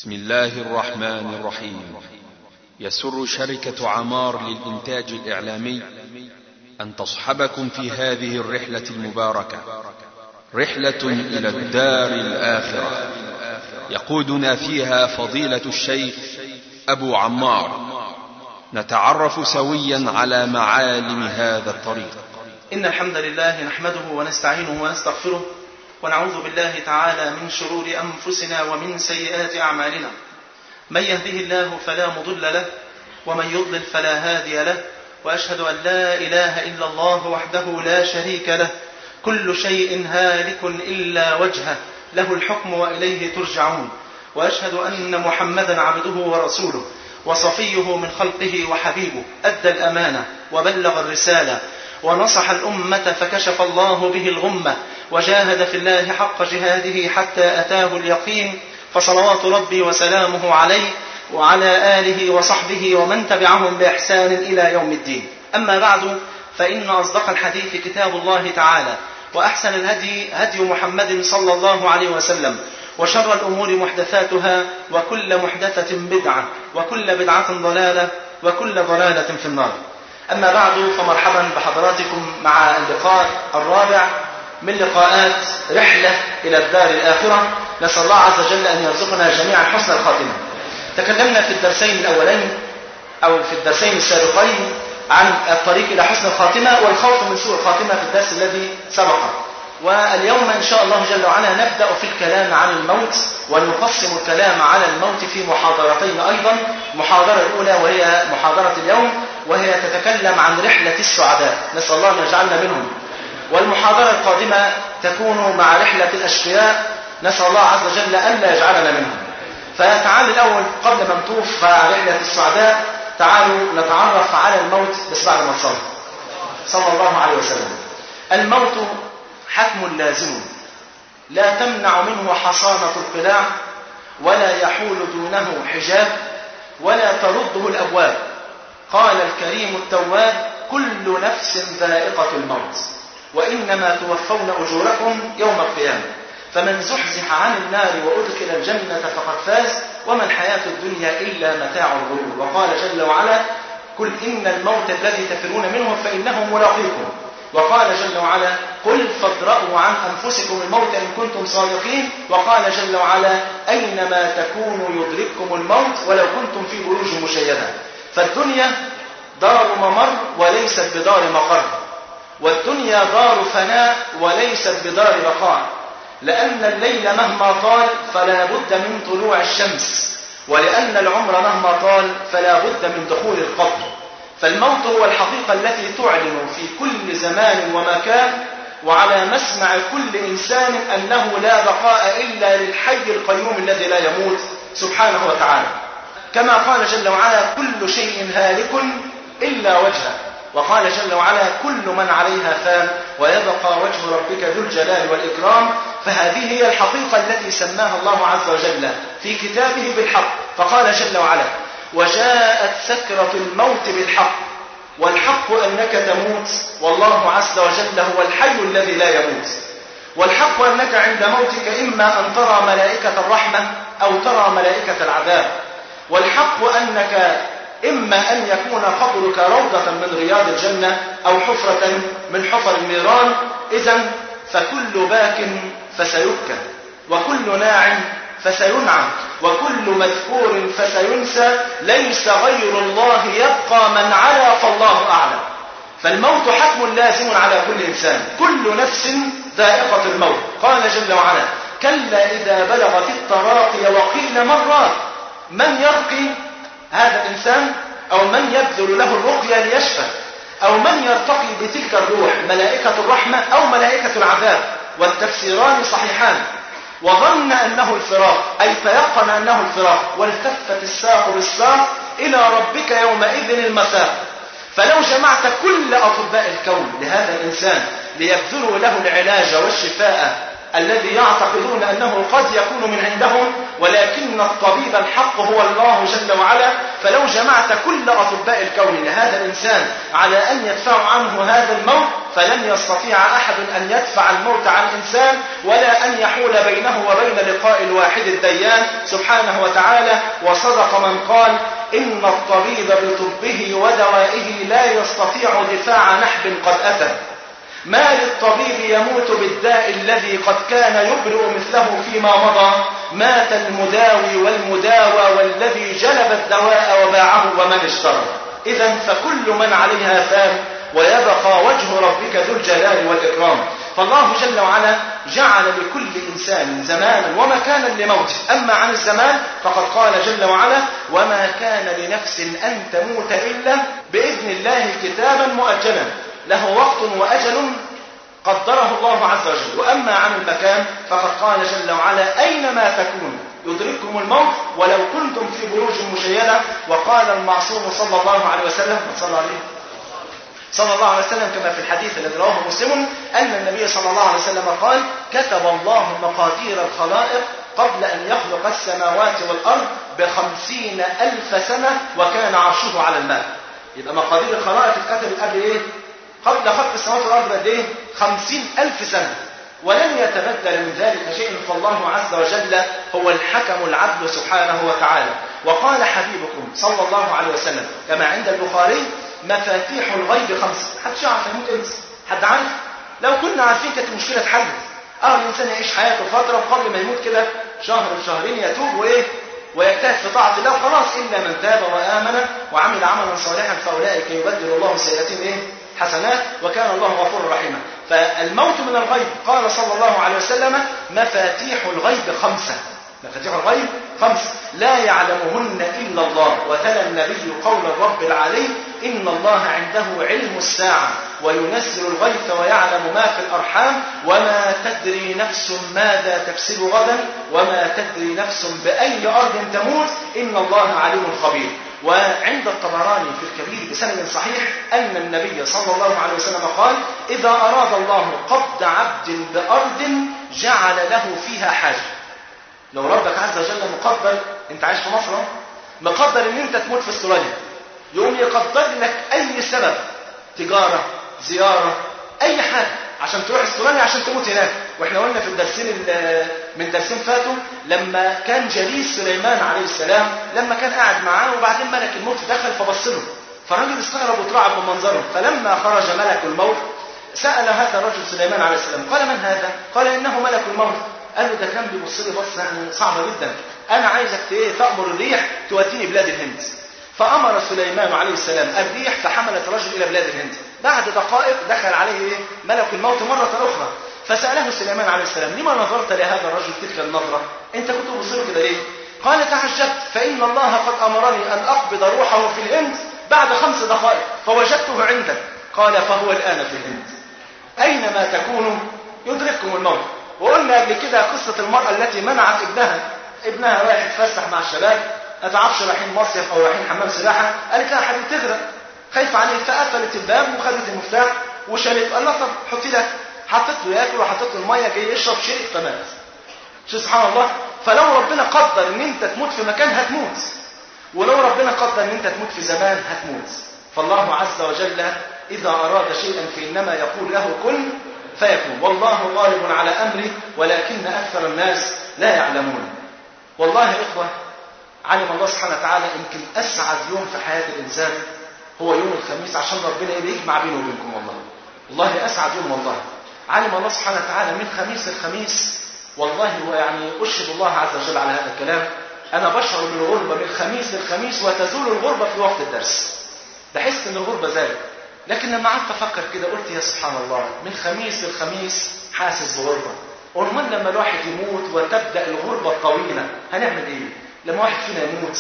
بسم الله الرحمن الرحيم. يسر شركة عمار للإنتاج الإعلامي أن تصحبكم في هذه الرحلة المباركة، رحلة إلى الدار الآخرة، يقودنا فيها فضيلة الشيخ أبو عمار، نتعرف سويا على معالم هذا الطريق. إن الحمد لله نحمده ونستعينه ونستغفره، ونعوذ بالله تعالى من شرور أنفسنا ومن سيئات أعمالنا. من يهده الله فلا مضل له، ومن يضلل فلا هادي له، وأشهد أن لا إله إلا الله وحده لا شريك له، كل شيء هالك إلا وجهه، له الحكم وإليه ترجعون. وأشهد أن محمدا عبده ورسوله وصفيه من خلقه وحبيبه، أدى الأمانة وبلغ الرسالة ونصح الأمة فكشف الله به الغمة، وجاهد في الله حق جهاده حتى أتاه اليقين، فصلوات ربي وسلامه عليه وعلى آله وصحبه ومن تبعهم بإحسان إلى يوم الدين. أما بعد، فإن أصدق الحديث كتاب الله تعالى، وأحسن الهدي هدي محمد صلى الله عليه وسلم، وشر الأمور محدثاتها، وكل محدثة بدعة، وكل بدعة ضلالة، وكل ضلالة في النار. أما بعد، فمرحبا بحضراتكم مع اللقاء الرابع من لقاءات رحلة إلى الدار الآخرة. نسأل الله عز وجل أن يرزقنا جميعا حسن الخاتمة. تكلمنا في الدرسين الأولين أو في الدرسين السابقين عن الطريق إلى حسن الخاتمة والخوف من سوء الخاتمة في الدرس الذي سبق، واليوم إن شاء الله جل وعلا نبدأ في الكلام عن الموت، ونقسم الكلام على الموت في محاضرتين أيضا. المحاضرة الأولى وهي محاضرة اليوم، وهي تتكلم عن رحلة السعداء، نسأل الله أن يجعلنا منهم. والمحاضرة القادمة تكون مع رحلة الأشقياء، نسأل الله عز وجل ألا يجعلنا منهم. فتعالوا الأول قبل ما نطوف رحلة السعداء، تعالوا نتعرف على الموت بس بعد ما نصلي صلى الله عليه وسلم. الموت حتم لازم، لا تمنع منه حصانة القلاع، ولا يحول دونه حجاب، ولا ترده الأبواب. قال الكريم التواب: كل نفس ذائقة الموت، وإنما توفون أجوركم يوم القيامة، فمن زحزح عن النار وأدخل الجنة فقد فاز، وما الحياة الدنيا إلا متاع الغرور. وقال جل وعلا: قل إن الموت الذي تفرون منه فإنه ملاقيكم. وقال جل وعلا: قل فادرءوا عن أنفسكم الموت إن كنتم صادقين. وقال جل وعلا: أينما تكونوا يدرككم الموت ولو كنتم في بروج مشيدة. فالدنيا دار ممر وليست بدار مقر، والدنيا دار فناء وليست بدار بقاء، لأن الليل مهما طال فلا بد من طلوع الشمس، ولأن العمر مهما طال فلا بد من دخول القبر. فالموت هو الحقيقة التي تعلن في كل زمان ومكان، وعلى مسمع كل إنسان أنه لا بقاء إلا للحي القيوم الذي لا يموت سبحانه وتعالى. كما قال جل وعلا: كل شيء هالك إلا وجهه. وقال جل وعلا: كل من عليها فان، ويبقى وجه ربك ذو الجلال والإكرام. فهذه هي الحقيقة التي سماها الله عز وجل في كتابه بالحق. فقال جل وعلا: وجاءت سكرة الموت بالحق، والحق أنك تموت، والله عز وجل هو الحي الذي لا يموت. والحق أنك عند موتك إما أن ترى ملائكة الرحمة أو ترى ملائكة العذاب. والحق أنك إما أن يكون قبرك روضة من رياض الجنة أو حفرة من حفر النيران. إذن فكل باك فسيبكى، وكل ناعم فسينعم، وكل مذكور فسينسى، ليس غير الله يبقى، من علا فالله أعلم. فالموت حتم لازم على كل إنسان، كل نفس ذائقة الموت. قال جل وعلا: كلا إذا بلغت التراقي وقيل من راق. من يرقي هذا الإنسان، أو من يبذل له الرقية ليشفى، أو من يرتقي بتلك الروح، ملائكة الرحمة أو ملائكة العذاب؟ والتفسيران صحيحان. وظن أنه الفراق، أي تيقن أنه الفراق، والتفت الساق بالساق إلى ربك يومئذ المساق. فلو جمعت كل أطباء الكون لهذا الإنسان ليبذلوا له العلاج والشفاء الذي يعتقدون أنه قد يكون من عندهم، ولكن الطبيب الحق هو الله جل وعلا. فلو جمعت كل أطباء الكون لهذا الإنسان على أن يدفعوا عنه هذا الموت فلن يستطيع أحد أن يدفع الموت عن إنسان ولا أن يحول بينه وبين لقاء الواحد الديان سبحانه وتعالى. وصدق من قال إن الطبيب بطبه ودوائه لا يستطيع دفاع نحب قد أتى. ما للطبيب يموت بالداء الذي قد كان يبرئ مثله فيما مضى. مات المداوي والمداوى والذي جلب الدواء وباعه ومن اشترى. إذا فكل من عليها فان ويبقى وجه ربك ذو الجلال والإكرام. فالله جل وعلا جعل لكل إنسان زمانا ومكانا لموته. أما عن الزمان فقد قال جل وعلا وما كان لنفس أن تموت إلا بإذن الله كتابا مؤجلا له وقت وأجل قدره الله عز وجل. وأما عن المكان فقد قال جل وعلا أينما تكونوا يدرككم الموت ولو كنتم في بروج مشيدة. وقال المعصوم صلى الله عليه وسلم صلى الله عليه وسلم كما في الحديث الذي رواه مسلم أن النبي صلى الله عليه وسلم قال كتب الله مقادير الخلائق قبل أن يخلق السماوات والأرض 50,000 سنة وكان عرشه على الماء. يبقى مقادير الخلائق اتكتبت قبل إيه؟ قبل خلق السماوات والأرض قد إيه؟ 50,000 سنة. ولن يتبدل من ذلك شيء. فالله عز وجل هو الحكم العدل سبحانه وتعالى. وقال حبيبكم صلى الله عليه وسلم كما عند البخاري مفاتيح الغيب 5. حدش يعرف يموت امتى؟ حد عارف؟ لو كنا عارفين كانت المشكلة اتحلت. الإنسان يعيش حياته فترة وقبل ما يموت كده شهر شهرين يتوب وإيه؟ ويجتهد في طاعة الله خلاص. إلا من تاب وآمن وعمل عملا صالحا فأولئك يبدل الله سيئاتهم إيه؟ حسنات وكان الله غفورا رحيما. فالموت من الغيب قال صلى الله عليه وسلم مفاتيح الغيب 5. مفاتيح الغيب 5 لا يعلمهن إلا الله. وتلا النبي قول الرب العلي إن الله عنده علم الساعة وينزل الغيث ويعلم ما في الأرحام وما تدري نفس ماذا تكسب غدا وما تدري نفس بأي أرض تموت إن الله عليم خبير. وعند الطبراني في الكبير بسند صحيح أن النبي صلى الله عليه وسلم قال إذا أراد الله قبض عبد بأرض جعل له فيها حاجة. لو ربك عز وجل مقدر انت عايش في مصر مقدر ان انت تموت في استراليا يقوم يقدر لك اي سبب تجارة زيارة اي حاجة عشان تروح استراليا عشان تموت هناك. واحنا قلنا في الدرسين من درسين فاتوا لما كان جليس سليمان عليه السلام لما كان قاعد معاه وبعدين ملك الموت دخل فبص له فالراجل استغرب وترعب من منظره. فلما خرج ملك الموت سأل هذا الرجل سليمان عليه السلام قال من هذا؟ قال إنه ملك الموت. قال له ده كان بيبص لي بص يعني صعبة جدا أنا عايزك تأمر الريح توديني بلاد الهند. فأمر سليمان عليه السلام الريح فحملت الرجل إلى بلاد الهند. بعد دقائق دخل عليه ملك الموت مرة أخرى فسأله سليمان عليه السلام لما نظرت لهذا الرجل تلك النظرة؟ أنت كنت بصير كده ليه؟ قال تعجبت فإن الله قد أمرني أن أقبض روحه في الهند بعد 5 دقائق فوجدته عندك. قال فهو الآن في الهند. أينما تكونوا يدرككم الموت. وقلنا قبل كده قصة المرأة التي منعت ابنها رايح يتفسح مع الشباب ما تعرفش رايحين مصيف أو رايحين حمام سباحة قالت لها حبيبي تغرق خايف عليه فقفلت الباب وخدت المفتاح وشالت. قال لها طب حطي لك حطت له ياكل وحطت له الميه جاي يشرب شرب فمات. شو سبحان الله. فلو ربنا قدر ان انت تموت في مكان هتموت ولو ربنا قدر ان انت تموت في زمان هتموت. فالله عز وجل إذا أراد شيئا فإنما يقول له كن فيكون. والله غالب على أمره ولكن أكثر الناس لا يعلمون. والله يا إخوة علم الله سبحانه وتعالى يمكن أسعد يوم في حياة الإنسان هو يوم الخميس عشان ربنا يجمع بينه وبينكم. والله أسعد يوم. والله علم الله سبحانه وتعالى من خميس الخميس. والله ويعني أشهد الله عز وجل على هذا الكلام أنا بشعر بالغربة من خميس للخميس وتزول الغربة في وقت الدرس. بحس إن الغربة زالت. لكن لما قعدت أفكر كده قلت يا سبحان الله من خميس للخميس حاسس بغربة. ومن لما الواحد يموت وتبدأ الغربة الطويلة هنعمل إيه؟ لما واحد فينا يموت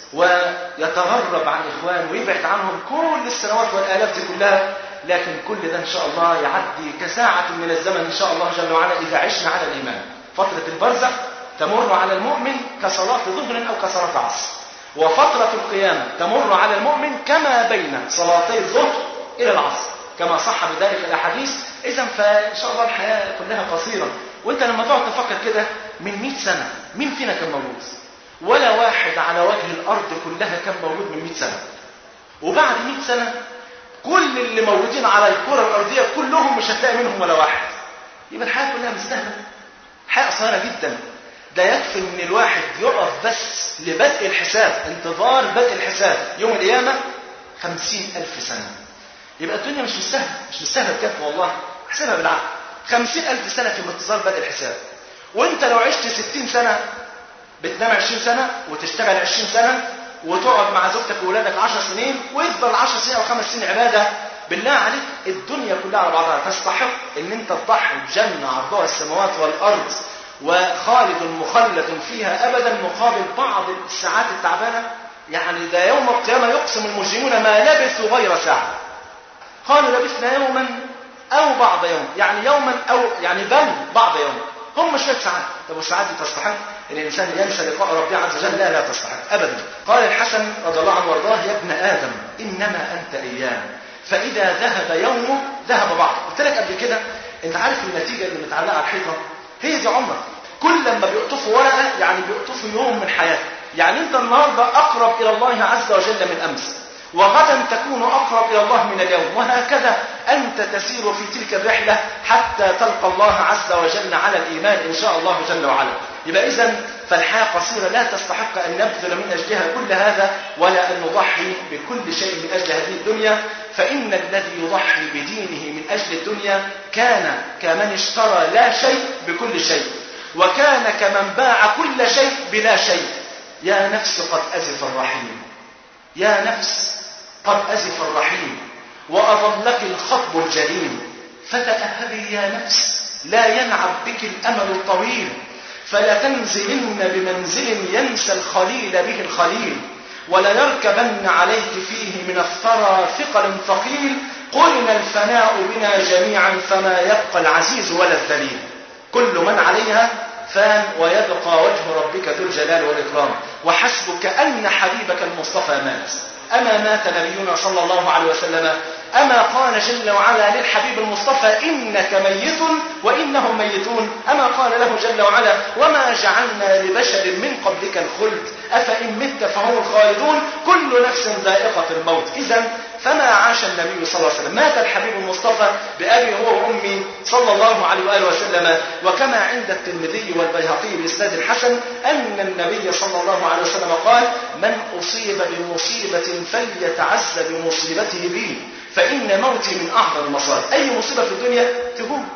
ويتغرب عن إخوانه ويبعد عنهم كل السنوات والآلاف دي كلها لكن كل ده إن شاء الله يعدي كساعة من الزمن إن شاء الله جل وعلا إذا عشنا على الإيمان. فترة البرزخ تمر على المؤمن كصلاة ظهر أو كصلاة عصر. وفترة القيامة تمر على المؤمن كما بين صلاتي الظهر إلى العصر كما صح بذلك الأحاديث. إذن فإن شاء الله الحياة كلها قصيرة. وإنت لما تقعد تفكر كده من 100 سنة مين فينا كان موجود؟ ولا واحد على وجه الأرض كلها كان موجود من 100 سنة. وبعد 100 سنة كل اللي موجودين على الكرة الأرضية كلهم مش هتلاقي منهم ولا واحد. يبقى الحياة كلها مستهلة، حياة قصيرة جدا. ده يكفي ان الواحد يقف بس لبدء الحساب، انتظار بدء الحساب يوم القيامة 50,000 سنة. يبقى الدنيا مش مستهلة بجد والله، احسبها بالعقل. 50,000 سنة في انتظار بدء الحساب. وانت لو عشت 60 سنة بتنام 20 سنة وتشتغل 20 سنة وتقعد مع زوجتك وولادك 10 سنين ويفضل 10 سنين أو 5 سنين عبادة، بالله عليك الدنيا كلها على بعضها تستحق ان انت تضحي بجنة عرضها السماوات والأرض وخالد مخلد فيها أبدا مقابل بعض الساعات التعبانة؟ يعني ده يوم القيامة يقسم المجرمون ما لبثوا غير ساعة. قالوا لبثنا يوما أو بعض يوم، يعني يوما أو يعني بل بعض يوم، هم شوية ساعات. طب والساعات دي تستحق ان الانسان ينسى لقاء ربه عز وجل؟ لا تستحق ابدا. قال الحسن رضي الله عنه وارضاه: يا ابن ادم انما انت ايام، فاذا ذهب يومه ذهب بعض. قلت لك قبل كده، انت عارف النتيجه اللي متعلقه على الحيطه هي دي عمرك. كل لما بيقطفوا ورقه يعني بيقطفوا يوم من حياتك. يعني انت النهارده اقرب الى الله عز وجل من امس، وغدا تكون أقرب إلى الله من اليوم، وهكذا أنت تسير في تلك الرحلة حتى تلقى الله عز وجل على الإيمان إن شاء الله جل وعلا. يبقى إذن فالحياة قصيرة، لا تستحق أن نبذل من أجلها كل هذا، ولا أن نضحي بكل شيء من أجل هذه الدنيا. فإن الذي يضحي بدينه من أجل الدنيا كان كمن اشترى لا شيء بكل شيء، وكان كمن باع كل شيء بلا شيء. يا نفس قد أزف الرحيم، يا نفس قد أزف الرحيم، وأظلك الخطب الجليل، فتأهبي يا نفس لا ينعب بك الأمل الطويل، فلا تنزلن بمنزل ينسى الخليل به الخليل، ولا يركبن عليك فيه من الثرى ثقل ثقيل، قرن الفناء بنا جميعا فما يبقى العزيز ولا الذليل، كل من عليها فان ويبقى وجه ربك ذو الجلال والإكرام. وحسبك أن حبيبك المصطفى مات. أما مات نبينا صلى الله عليه وسلم؟ أما قال جل وعلا للحبيب المصطفى: إنك ميت وإنهم ميتون؟ أما قال له جل وعلا: وما جعلنا لبشر من قبلك الخلد أفإن مت فهم الخالدون كل نفس ذائقة الموت. إذن فما عاش النبي صلى الله عليه وسلم، مات الحبيب المصطفى بأبي هو وأمي صلى الله عليه وآله وسلم. وكما عند الترمذي والبيهقي بإسناد حسن أن النبي صلى الله عليه وسلم قال: من أصيب بمصيبة فليتعز بمصيبته بي، فإن موتي من أعظم المصائب. أي مصيبة في الدنيا تهون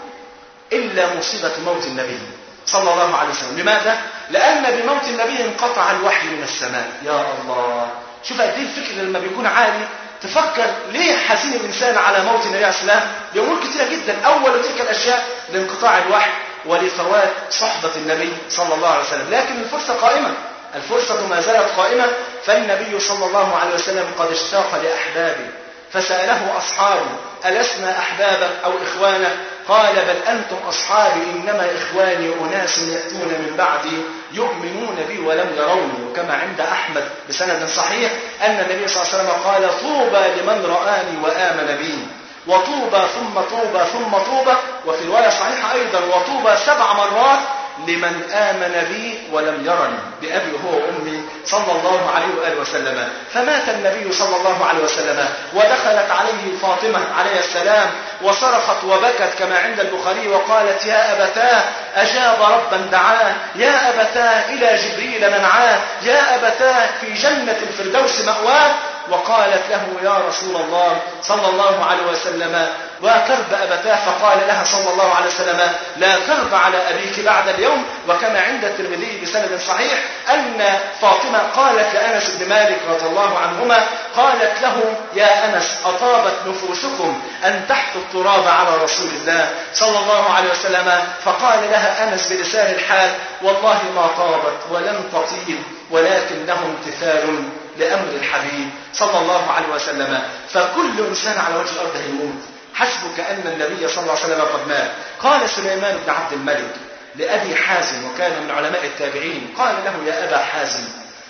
إلا مصيبة موت النبي صلى الله عليه وسلم. لماذا؟ لأن بموت النبي انقطع الوحي من السماء. يا الله، شوف قد ايه الفكر لما بيكون عالي تفكر ليه حزين الإنسان على موت النبي عليه السلام؟ لأمور كثيرة جدا. أول تلك الأشياء لانقطاع الوحي ولفوات صحبة النبي صلى الله عليه وسلم. لكن الفرصة قائمة، الفرصة ما زالت قائمة. فالنبي صلى الله عليه وسلم قد اشتاق لأحبابه، فسأله أصحابه: ألسنا أحبابك أو إخوانك؟ قال: بل أنتم أصحابي، إنما إخواني أناس يأتون من بعدي يؤمنون بي ولم يروني. وكما عند أحمد بسند صحيح أن النبي صلى الله عليه وسلم قال: طوبى لمن رآني وآمن بي، وطوبى ثم طوبى ثم طوبى، وفي رواية صحيحة أيضا: وطوبى 7 مرات لمن آمن بي ولم يرني، بأبي هو وأمي صلى الله عليه وآله وسلم. فمات النبي صلى الله عليه وسلم، ودخلت عليه فاطمة عليه السلام وصرخت وبكت كما عند البخاري وقالت: يا أبتاه أجاب ربا دعاه، يا أبتاه إلى جبريل منعاه، يا أبتاه في جنة الفردوس مأواه. وقالت له: يا رسول الله صلى الله عليه وسلم وكرب أبتاه؟ فقال لها صلى الله عليه وسلم: لا كرب على أبيك بعد اليوم. وكما عند الترمذي بسند صحيح أن فاطمة قالت لأنس بن مالك رضي الله عنهما، قالت له: يا أنس أطابت نفوسكم أن تحثوا التراب على رسول الله صلى الله عليه وسلم؟ فقال لها أنس بلسان الحال: والله ما طابت ولم تطيب، ولكنه امتثال لأمر الحبيب صلى الله عليه وسلم. فكل إنسان على وجه الأرض هيموت. حسبك أن النبي صلى الله عليه وسلم قد مات. قال سليمان بن عبد الملك لأبي حازم، وكان من علماء التابعين، قال له: يا أبا حازم،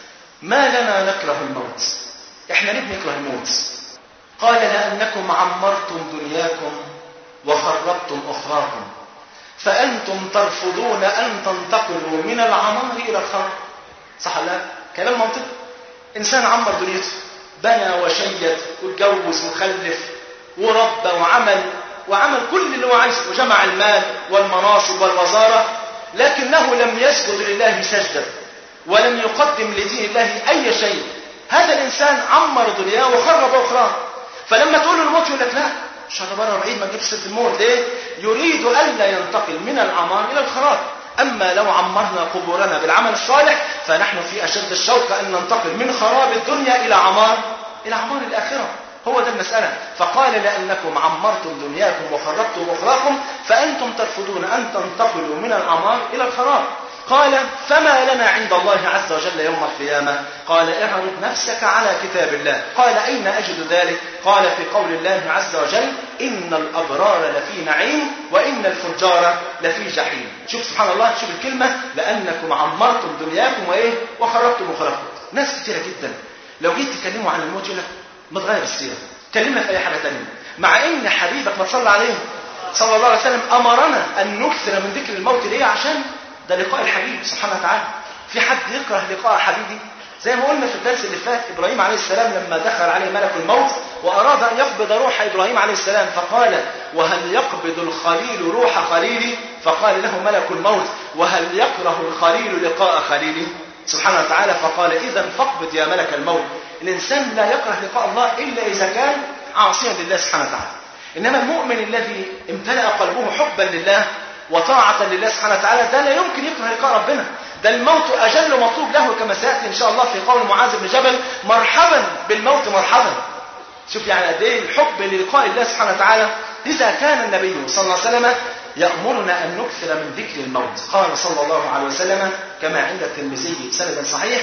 ما لنا نكره الموت؟ إحنا ليه بنكره الموت؟ قال: لأنكم عمرتم دنياكم وخربتم أخراكم، فأنتم ترفضون أن تنتقلوا من العمار إلى الخراب. صح ولا لا؟ كلام منطقي. إنسان عمر دنيته، بنى وشيد واتجوز وخلف وربى وعمل كل اللي هو عايزه، وجمع المال والمناصب والوزارة، لكنه لم يسجد لله سجدة ولم يقدم لدين الله أي شيء. هذا الإنسان عمر دنياه وخرب أخرى. فلما تقول له الموت يقول لك لا، مش أنا بره بعيد، ما تجيبش سيرة الموت. ليه؟ يريد ألا ينتقل من العمار إلى الخراب. أما لو عمرنا قبورنا بالعمل الصالح فنحن في أشد الشوق أن ننتقل من خراب الدنيا إلى عمار الآخرة. هو ده المسألة. فقال لأنكم عمرتم دنياكم وخربتم أخراكم فأنتم ترفضون أن تنتقلوا من العمار إلى الخراب. قال فما لنا عند الله عز وجل يوم القيامة؟ قال اعرض نفسك على كتاب الله. قال أين أجد ذلك؟ قال في قول الله عز وجل إن الأبرار لفي نعيم وإن الفجار لفي جحيم. شوف سبحان الله، شوف الكلمة، لأنكم عمرتم دنياكم وخربتم أخراكم. ناس كتيرة جدا لو جيت تكلموا عن الموت يقول لك ما تغير السيرة، كلمنا في أي حاجة تانية، مع إن حبيبك ما تصلى عليه صلى الله عليه وسلم أمرنا أن نكثر من ذكر الموت. ليه؟ عشان ده لقاء الحبيب سبحانه وتعالى. في حد يكره لقاء حبيبي؟ زي ما قلنا في الدرس اللي فات، إبراهيم عليه السلام لما دخل عليه ملك الموت وأراد أن يقبض روح إبراهيم عليه السلام فقال وهل يقبض الخليل روح خليلي؟ فقال له ملك الموت وهل يكره الخليل لقاء خليلي؟ سبحانه وتعالى فقال إذا فاقبض يا ملك الموت. الإنسان لا يكره لقاء الله إلا إذا كان عاصيا لله سبحانه وتعالى. إنما المؤمن الذي امتلأ قلبه حبا لله وطاعة لله سبحانه وتعالى ده لا يمكن يكره لقاء ربنا. ده الموت أجل مطلوب له، كما سيأتي إن شاء الله في قول معاذ بن جبل مرحبا بالموت مرحبا. شوف يعني قد إيه الحب للقاء الله سبحانه وتعالى. لذا كان النبي صلى الله عليه وسلم يأمرنا أن نكثر من ذكر الموت. قال صلى الله عليه وسلم كما عند الترمذي بسند صحيح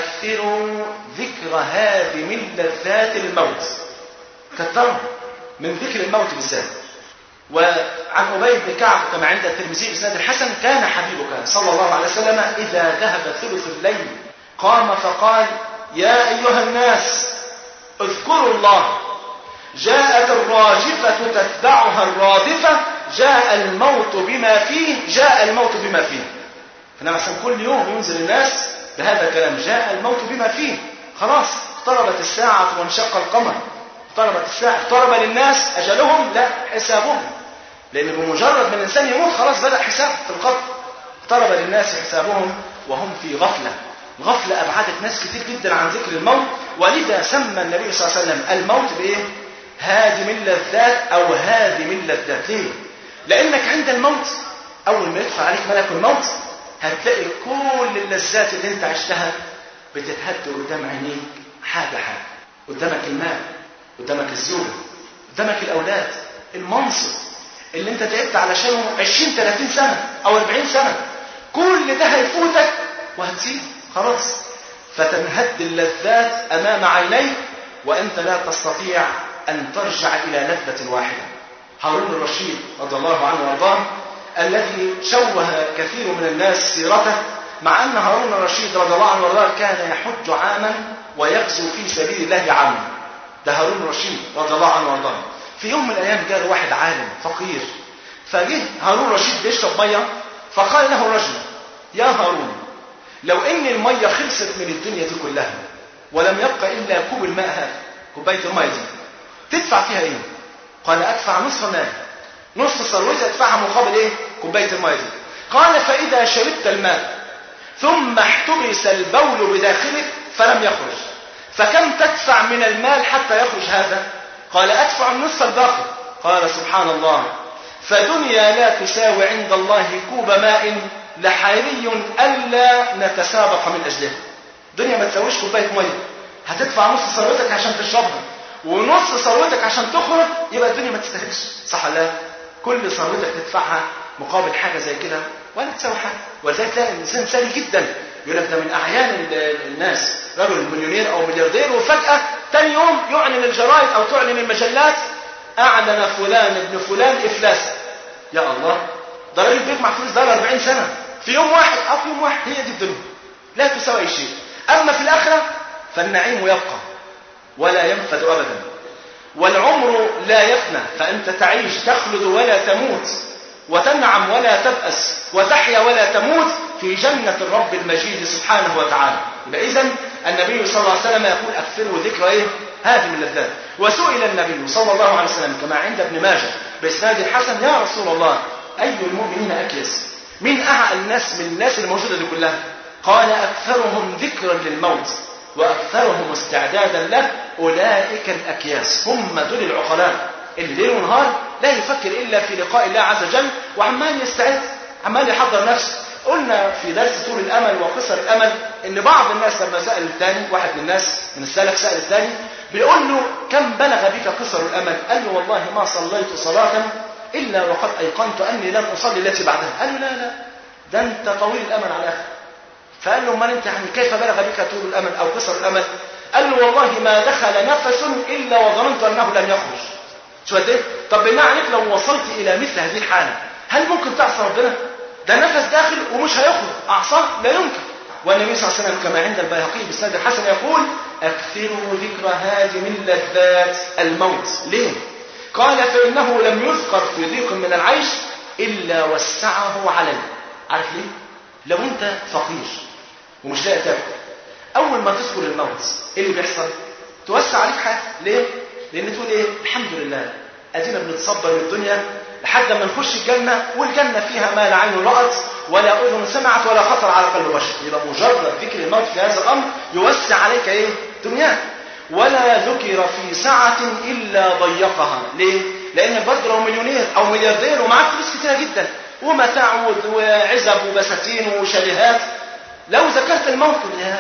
أكثروا ذكر هادم اللذات الموت. كثروا من ذكر الموت بالذات. وعن أبي بن كعب كما عند الترمذي بسند الحسن كان حبيبك صلى الله عليه وسلم إذا ذهب ثلث الليل قام فقال يا أيها الناس اذكروا الله، جاءت الراجفة تتبعها الرادفة، جاء الموت بما فيه، جاء الموت بما فيه. فنحن كل يوم ينزل الناس بهذا الكلام، جاء الموت بما فيه. خلاص اقتربت الساعة وانشق القمر، اقتربت الساعة، اقترب للناس أجلهم لا حسابهم، لأن بمجرد من الإنسان يموت خلاص بدأ حساب في القبر. اقترب للناس حسابهم وهم في غفلة. غفلة أبعدت ناس كتير جدا عن ذكر الموت. ولذا سمى النبي صلى الله عليه وسلم الموت بإيه؟ هادم اللذات أو هادم اللذات. ليه؟ لأنك عند الموت أول ما يدخل عليك ملك الموت هتلاقي كل اللذات اللي انت عشتها بتتهد قدام عينيك حاجة حاجة. قدامك المال، قدامك الزوجة، قدامك الأولاد، المنصب اللي انت تعبت علشانه 20-30 سنة أو 40 سنة، كل ده هيفوتك وهتسيب خلاص. فتنهد اللذات أمام عينيك وأنت لا تستطيع أن ترجع إلى لذة واحدة. هارون الرشيد رضي الله عنه وارضاه الذي شوه كثير من الناس سيرته، مع أن هارون الرشيد رضي الله عنه وارضاه كان يحج عاما ويغزو في سبيل الله عاما. ده هارون الرشيد رضي الله عنه وارضاه. في يوم من الأيام جاء واحد عالم فقير، فجه هارون الرشيد بيشرب مية، فقال له الرجل يا هارون لو ان المية خلصت من الدنيا دي كلها ولم يبقى إلا كوب الماء هذا، كوباية المية دي، تدفع فيها ايه؟ قال ادفع نصف مال، نصف ثروتي ادفعها مقابل ايه؟ كوباية المية دي. قال فإذا شربت الماء ثم احتبس البول بداخلك فلم يخرج، فكم تدفع من المال حتى يخرج هذا؟ قال ادفع النصف الباقي. قال سبحان الله، فدنيا لا تساوي عند الله كوب ماء لحري ألا نتسابق من أجلها. دنيا ما تساويش كوباية مية، هتدفع نصف ثروتك عشان تشربها ونصف ثروتك عشان تخرج، يبقى الدنيا ما تستاهلش. صح ولا لا؟ كل ثروتك تدفعها مقابل حاجة زي كده ولا تساوي حاجة. ولذلك تلاقي الإنسان ثري جدا يقول لك ده من أعيان الناس، رجل مليونير أو ملياردير، وفجأة تاني يوم يعلن الجرائد أو تعلن المجلات أعلن فلان ابن فلان إفلاسا. يا الله، ده راجل بيجمع فلوس ده 40 سنة في يوم واحد، في يوم واحد. هي دي الدنيا لا تساوي أي شيء. أما في الآخرة فالنعيم يبقى ولا ينفد أبدا، والعمر لا يفنى، فأنت تعيش تخلد ولا تموت. وتنعم ولا تبأس وتحيا ولا تموت في جنة الرب المجيد سبحانه وتعالى. يبقى إذن النبي صلى الله عليه وسلم يقول أكثروا ذكر إيه؟ هذه من اللذات. وسئل النبي صلى الله عليه وسلم كما عند ابن ماجه بإسناد حسن: يا رسول الله أي المؤمنين أكيس؟ مين أعقل الناس من الناس الموجودة دي كلها؟ قال: أكثرهم ذكرا للموت وأكثرهم استعدادا له، أولئك الأكياس. هم دول العقلاء اللي ليل ونهار لا يفكر إلا في لقاء الله عز وجل، وعمال يستعد، عمال يحضر نفسه. قلنا في درس طول الأمل وقصر الأمل إن بعض الناس لما سأل الثاني، واحد من الناس من السلف سأل الثاني بيقول له: كم بلغ بك قصر الأمل؟ قال له: والله ما صليت صلاة إلا وقد أيقنت أني لن أصلي التي بعدها. قال له: لا ده أنت طويل الأمل على الآخر. فقال له: من أنت يعني كيف بلغ بك طول الأمل أو قصر الأمل؟ قال له: والله ما دخل نفس إلا وظننت أنه لن يخرج. شو قد إيه؟ طب بالله عليك لو وصلت إلى مثل هذه الحالة هل ممكن تعصى ربنا؟ ده نفس داخل ومش هيخرج، أعصاه لا يمكن. والنبي صلى الله عليه وسلم كما عند البيهقي بإسناد حسن يقول: أكثروا ذكر هذه من لذات الموت. ليه؟ قال: فإنه لم يذكر في ضيق من العيش إلا وسعه عليه. عارف ليه؟ لو أنت فقير ومش لاقي تاكل، أول ما تذكر الموت إيه اللي بيحصل؟ توسع عليك حاجة. ليه؟ لأن تقول إيه؟ الحمد لله أدينا بنتصبر من الدنيا لحد ما نخش الجنة، والجنة فيها ما لا عين رأت ولا أذن سمعت ولا خطر على قلب بشر. يبقى مجرد ذكر الموت في هذا الأمر يوسع عليك إيه؟ دنياك. ولا ذكر في ساعة إلا ضيقها. ليه؟ لأن برضه لو مليونير أو ملياردير ومعاك فلوس كتيرة جدا ومتاع وعزب وبساتين وشاليهات، لو ذكرت الموت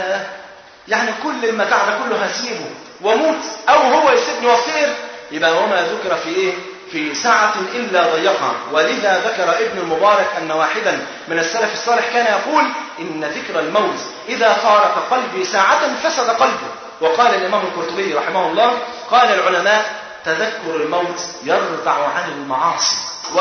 يعني كل المتاع ده كله هسيبه وموت، أو هو يسيبني وصير، يبقى وما ذكر في إيه؟ في ساعة إلا ضيقها. ولذا ذكر ابن المبارك أن واحدا من السلف الصالح كان يقول: إن ذكر الموت إذا فارق قلبي ساعة فسد قلبه. وقال الإمام القرطبي رحمه الله: قال العلماء: تذكر الموت يردع عن المعاصي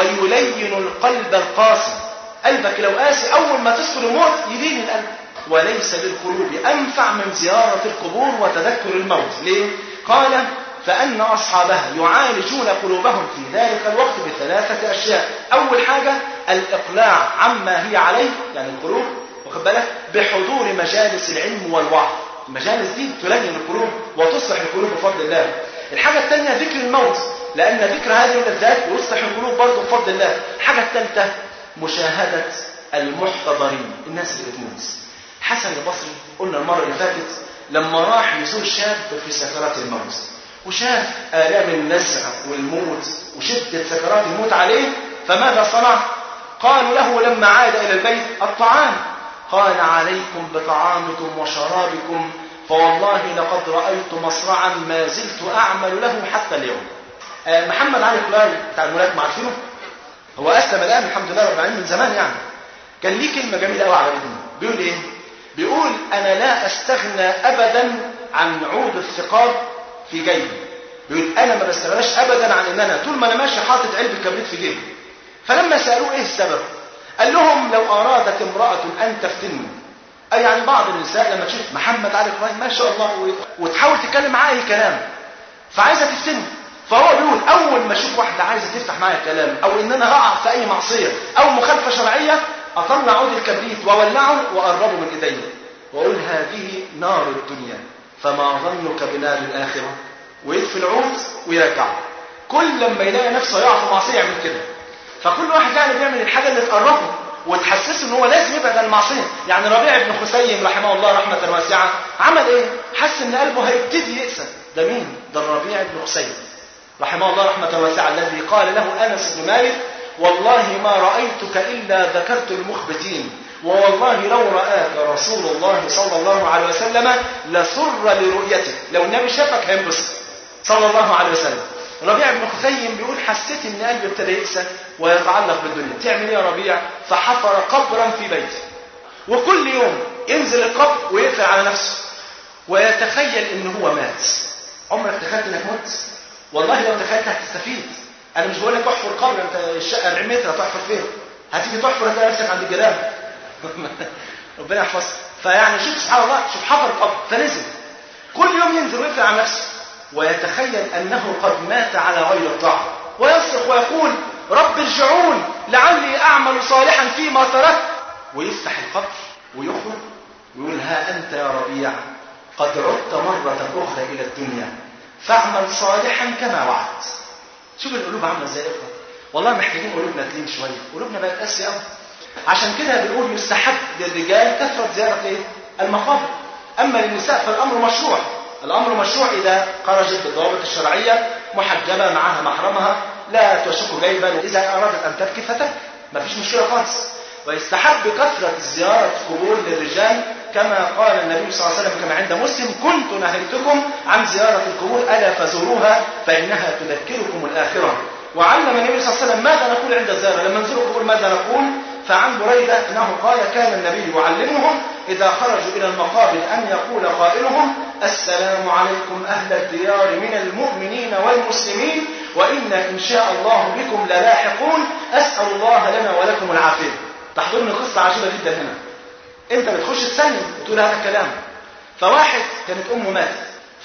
ويلين القلب القاسي. قلبك لو قاسي أول ما تذكر الموت يلين القلب. وليس للقلوب أنفع من زيارة القبور وتذكر الموت. ليه؟ قال: فأن أصحابها يعالجون قلوبهم في ذلك الوقت بثلاثة أشياء. أول حاجة الإقلاع عما هي عليه، يعني القلوب واخد بالك، بحضور مجالس العلم والوعظ. المجالس دي تلين القلوب وتصلح القلوب بفضل الله. الحاجة الثانية ذكر الموت، لأن ذكر هذه اللذات يصلح القلوب برضه بفضل الله. الحاجة الثالثة مشاهدة المحتضرين، الناس اللي بتموت. حسن البصري قلنا المرة اللي فاتت لما راح يزور شاب في سكرات الموت وشاف آلام النزع والموت وشدة سكرات الموت عليه، فماذا صنع؟ قالوا له لما عاد إلى البيت: الطعام. قال: عليكم بطعامكم وشرابكم، فوالله لقد رأيت مصرعا ما زلت أعمل له حتى اليوم. محمد علي كلاي بتاع الملاكمة عارفينه؟ هو أسلم الآن الحمد لله رب العالمين من زمان يعني. كان ليه كلمة جميلة قوي على ابنه، بيقول إيه؟ بيقول: أنا لا أستغنى أبدا عن عود الثقاب في جيبي. بيقول: أنا ما بستغناش أبدا عن إن أنا طول ما أنا ماشي حاطط علبة كبريت في جيبي. فلما سألوه إيه السبب؟ قال لهم: لو أرادت امرأة أن تفتني، أي يعني بعض النساء لما تشوف محمد علي كلاي ما شاء الله وتحاول تتكلم معاه أي كلام فعايزة تفتني، فهو بيقول: أول ما أشوف واحدة عايزة تفتح معايا الكلام أو إن أنا هقع في أي معصية أو مخالفة شرعية، أطلع عود الكبريت وأولعه وأقربه من إيدي وأقول: هذه نار الدنيا فما ظنك بنار الآخرة، ويدفي العود ويرجعه. كل لما يلاقي نفسه يقع في معصية يعمل كده. فكل واحد يعني بيعمل الحاجة اللي تقربه وتحسسه ان هو لازم يبعد عن المعصية. يعني ربيع بن خثيم رحمه الله رحمة واسعة عمل ايه؟ حس ان قلبه هيبتدي يقسى. ده مين؟ ده الربيع بن خثيم رحمه الله رحمة واسعة الذي قال له أنس بن مالك: والله ما رأيتك إلا ذكرت المخبتين، ووالله لو رآك رسول الله صلى الله عليه وسلم لسر لرؤيتك. لو النبي شافك هينبسط صلى الله عليه وسلم. ربيع بن خثيم بيقول: حسيت ان قلبي ابتدى يقسى ويتعلق بالدنيا. تعمل ايه يا ربيع؟ فحفر قبرا في بيته، وكل يوم ينزل القبر ويقفل على نفسه ويتخيل ان هو مات. عمرك تخيلت انك مت؟ والله لو تخيلت هتستفيد. انا مش بقول لك احفر قبر، انت الشقه 40 متر هتحفر فين؟ هتيجي تحفر هتلاقي نفسك عند الجيران. ربنا يحفظك. فيعني شوف سبحان الله، شوف حفر قبر فنزل كل يوم ينزل ويقفل على نفسه ويتخيل أنه قد مات على غير الطاعة، ويصرخ ويقول: رب ارجعون لعلي أعمل صالحا فيما تركت، ويفتح القبر ويخرج ويقول ها أنت يا ربيع قد عدت مرة أخرى إلى الدنيا فاعمل صالحا كما وعدت. شوف القلوب عاملة ازاي يا إخوة، والله محتاجين قلوبنا تلين شوية، قلوبنا بقت قاسية قوي. عشان كده بنقول يستحب للرجال كثرة زيارة المقابر، أما للنساء فالأمر مشروع. الأمر مشروع إذا خرجت بالضوابط الشرعية محجبة معها محرمها لا تشق جيبا، وإذا أرادت أن تبكي فتبكي مفيش مشكلة خالص. ويستحب كثرة زيارة قبور للرجال كما قال النبي صلى الله عليه وسلم كما عند مسلم كنت نهيتكم عن زيارة القبور ألا فزوروها فإنها تذكركم الآخرة. وعلم النبي صلى الله عليه وسلم ماذا نقول عند الزيارة، لما نزور القبور ماذا نقول. فعن بريدة أنه قال كان النبي يعلمهم إذا خرجوا إلى المقابر أن يقول قائلهم السلام عليكم أهل الديار من المؤمنين والمسلمين وإنا إن شاء الله بكم للاحقون أسأل الله لنا ولكم العافية. تحضرني قصة عجيبة جدا هنا. أنت بتخش تسلم وتقول هذا الكلام، فواحد كانت أمه ماتت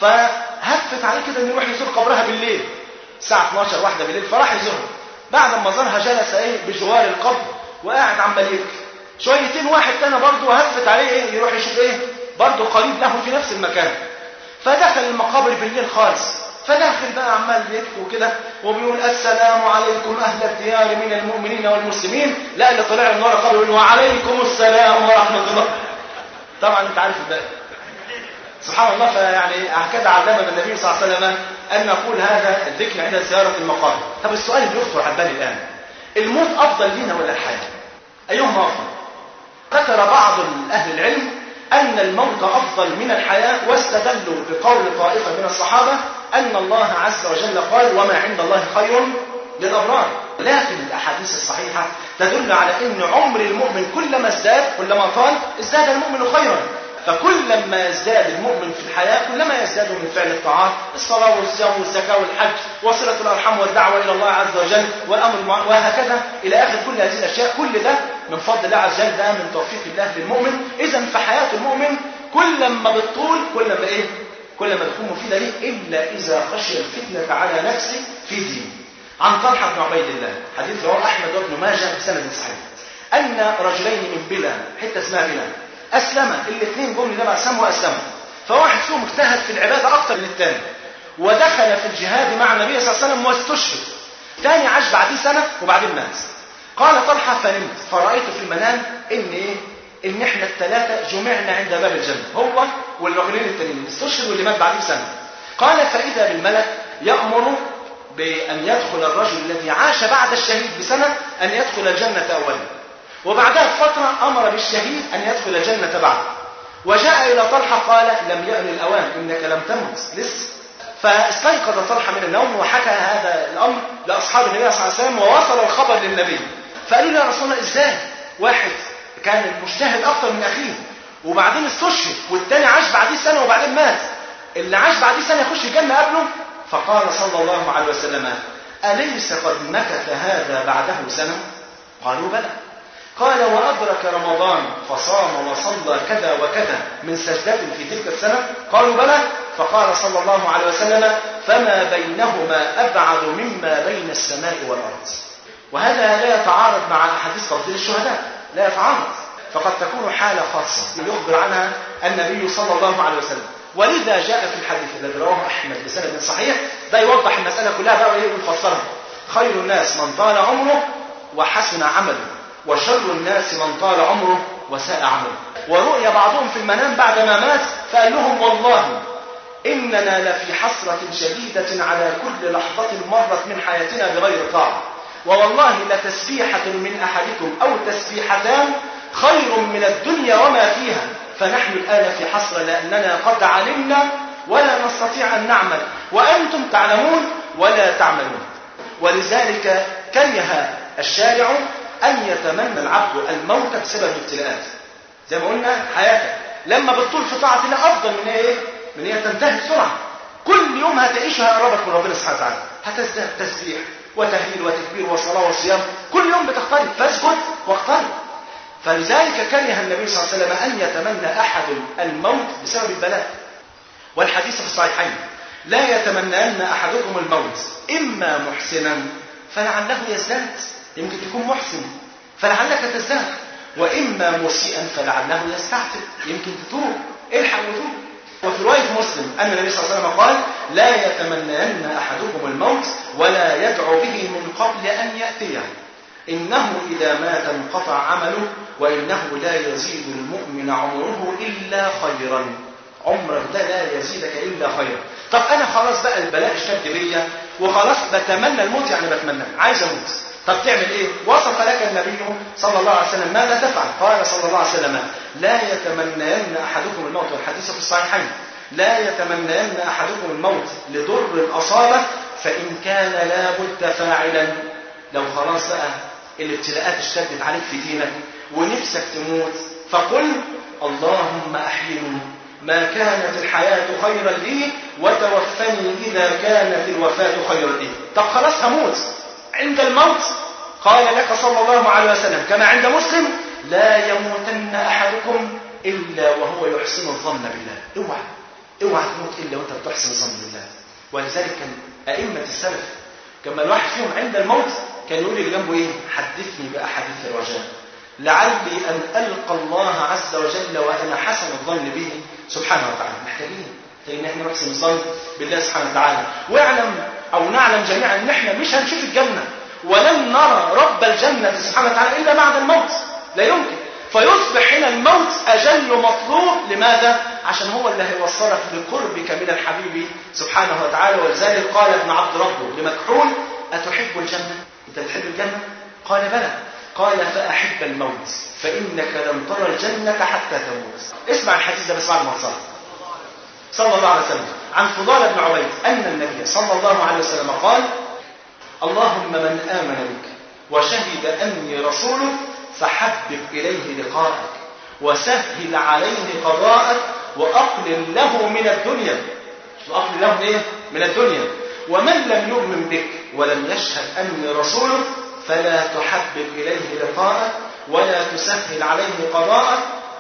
فهفت عليه كده أن يروح يزور قبرها بالليل الساعة 12 واحدة بالليل، فراح يزورها. بعد ما زارها جلس بجوار القبر وقاعد عمال يبكي. شويتين واحد تاني برضه هفت عليه يروح يشوف برضه قريب له في نفس المكان. فدخل المقابر بالليل خالص، فداخل بقى عمال يبكي وكده وبيقول السلام عليكم أهل الديار من المؤمنين والمسلمين. لا اللي طلع من ورا قبر يقول وعليكم السلام ورحمة الله. طبعا انت عارف الباقي. سبحان الله. فيعني هكذا علمنا النبي صلى الله عليه وسلم أن نقول هذا الذكر عند زيارة المقابر. طب السؤال اللي يخطر على بالي الآن، الموت أفضل لنا ولا الحياة؟ أيهما أفضل؟ ذكر بعض أهل العلم أن الموت أفضل من الحياة، واستدلوا بقول طائفة من الصحابة أن الله عز وجل قال وما عند الله خير للأبرار. لكن الأحاديث الصحيحة تدل على أن عمر المؤمن كلما ازداد كلما طال ازداد المؤمن خيرا. فكلما يزداد المؤمن في الحياة كلما يزداد من فعل الطاعات، الصلاة والصيام والزكاة والحج وصلة الأرحام والدعوة إلى الله عز وجل والأمر وهكذا إلى آخر كل هذه الأشياء. كل ده من فضل الله عز وجل، ده من توفيق الله للمؤمن. إذن فحياة المؤمن كلما بتطول كلما كلما تكون مفيدة ليه، إلا إذا خشي الفتنة على نفسه في دين. عن طلحة بن عبيد الله حديث رواه أحمد وابن ماجه بسند صحيح أن رجلين من بلال، حتة اسمها بلال، أسلم. الاثنين جم لنبع سم وأسلموا. فواحد فيهم اجتهد في العبادة أكثر من الثاني ودخل في الجهاد مع النبي صلى الله عليه وسلم واستشهد. ثاني عاش بعديه سنة وبعدين مات. قال طلحة فنمت فرأيت في المنام إن إحنا الثلاثة جمعنا عند باب الجنة، هو والرجلين التانيين استشهد واللي مات بعديه سنة. قال فإذا بالملك يأمر بأن يدخل الرجل الذي عاش بعد الشهيد بسنة أن يدخل الجنة أولا، وبعدها بفترة أمر بالشهيد أن يدخل الجنة بعد. وجاء إلى طلحة قال لم يأن الأوان إنك لم تمت لسه. فاستيقظ طلحة من النوم وحكى هذا الأمر لأصحاب النبي صلى الله عليه وسلم ووصل الخبر للنبي. فقالوا له يا رسول الله إزاي واحد كان مجتهد أكثر من أخيه وبعدين استشهد والتاني عاش بعديه سنة وبعدين مات، اللي عاش بعديه سنة يخش الجنة قبله؟ فقال صلى الله عليه وسلم أليس قد مكث هذا بعده سنة؟ قالوا بلى. قال وأدرك رمضان فصام وصلى كذا وكذا من سجدة في تلك السنة؟ قالوا بلى. فقال صلى الله عليه وسلم فما بينهما أبعد مما بين السماء والأرض. وهذا لا يتعارض مع أحاديث تفضيل الشهداء، لا يتعارض، فقد تكون حالة خاصة يخبر عنها النبي صلى الله عليه وسلم. ولذا جاء في الحديث الذي رواه أحمد بسند صحيح ده يوضح المسألة كلها بقى ويفسرها. خير الناس من طال عمره وحسن عمله، وشر الناس من طال عمره وساء عمله. ورؤيا بعضهم في المنام بعدما مات فقال لهم والله إننا لفي حسرة شديدة على كل لحظة مرت من حياتنا بغير طاعة، ووالله لتسبيحة من أحدكم أو تسبيحتان خير من الدنيا وما فيها. فنحن الآن في حسرة لأننا قد علمنا ولا نستطيع أن نعمل وأنتم تعلمون ولا تعملون. ولذلك كره الشارع أن يتمنى العبد الموت بسبب الابتلاءات. زي ما قلنا حياتك لما بتطول في طاعة الله أفضل من هي تنتهي بسرعة. كل يوم هتعيشها قربك من ربنا سبحانه وتعالى، هتزداد تسبيح وتهليل وتكبير وصلاة وصيام، كل يوم بتقترب فاسجد واقترب. فلذلك كره النبي صلى الله عليه وسلم أن يتمنى أحد الموت بسبب البلاء. والحديث في الصحيحين لا يتمنى أحدكم الموت إما محسنا فلعله يزداد يمكن تكون محسن فلعلك تزداد، وإما مسيئا فلعله يستعتب، يمكن تتوب، الحق وتوب. وفي رواية مسلم أن النبي صلى الله عليه وسلم قال: لا يتمنين أحدكم الموت ولا يدعو به من قبل أن يأتيه، إنه إذا مات انقطع عمله وإنه لا يزيد المؤمن عمره إلا خيرا. عمرك ده لا يزيدك إلا خيرا. طب أنا خلاص بقى البلاء اشتد بيا وخلاص بتمنى الموت، يعني بتمنى عايز أموت، طب تعمل إيه؟ وصف لك النبي صلى الله عليه وسلم ماذا تفعل. قال صلى الله عليه وسلم: لا يتمنين أحدكم الموت، والحديث في الصحيحين، لا يتمنين أحدكم الموت لضر أصابه فإن كان لا بد فاعلا. لو خلاص بقى الابتلاءات اشتدت عليك في دينك ونفسك تموت، فقل: اللهم أحيني ما كانت الحياة خيرا لي وتوفني إذا كانت الوفاة خيرا لي. طب خلاص هموت، عند الموت قال لك صلى الله عليه وسلم كما عند مسلم: لا يموتن أحدكم إلا وهو يحسن الظن بالله. اوعى تموت إلا وانت بتحسن الظن بالله. ولذلك كان أئمة السلف كما الواحد فيهم عند الموت كان يقول اللي جنبه إيه؟ حدثني بأحاديث الرجاء لعلي أن ألقى الله عز وجل وأنا حسن الظن به سبحانه وتعالى. محتاجين إن احنا نحسن الظن بالله سبحانه وتعالى، واعلم أو نعلم جميعا إن احنا مش هنشوف الجنة ولن نرى رب الجنة سبحانه وتعالى إلا بعد الموت، لا يمكن. فيصبح هنا الموت أجل مطلوب. لماذا؟ عشان هو اللي هيوصلك لقربك من الحبيب سبحانه وتعالى. ولذلك قال ابن عبد ربه لمكحول: أتحب الجنة؟ أنت تحب الجنة؟ قال: بلى. قال: فأحب الموت فإنك لن ترى الجنة حتى تموت. اسمع الحديث ده بس بعد ما تصلي. صلى الله عليه وسلم عن فضال بن عبيد أن النبي صلى الله عليه وسلم قال: اللهم من آمن بك وشهد أني رسولك فحبب إليه لقاءك وسهل عليه قضاءك وأقلل له من الدنيا. وأقلل له إيه؟ من الدنيا. ومن لم يؤمن بك ولم يشهد أني رسولك فلا تحبب إليه لقاءك ولا تسهل عليه قضاءك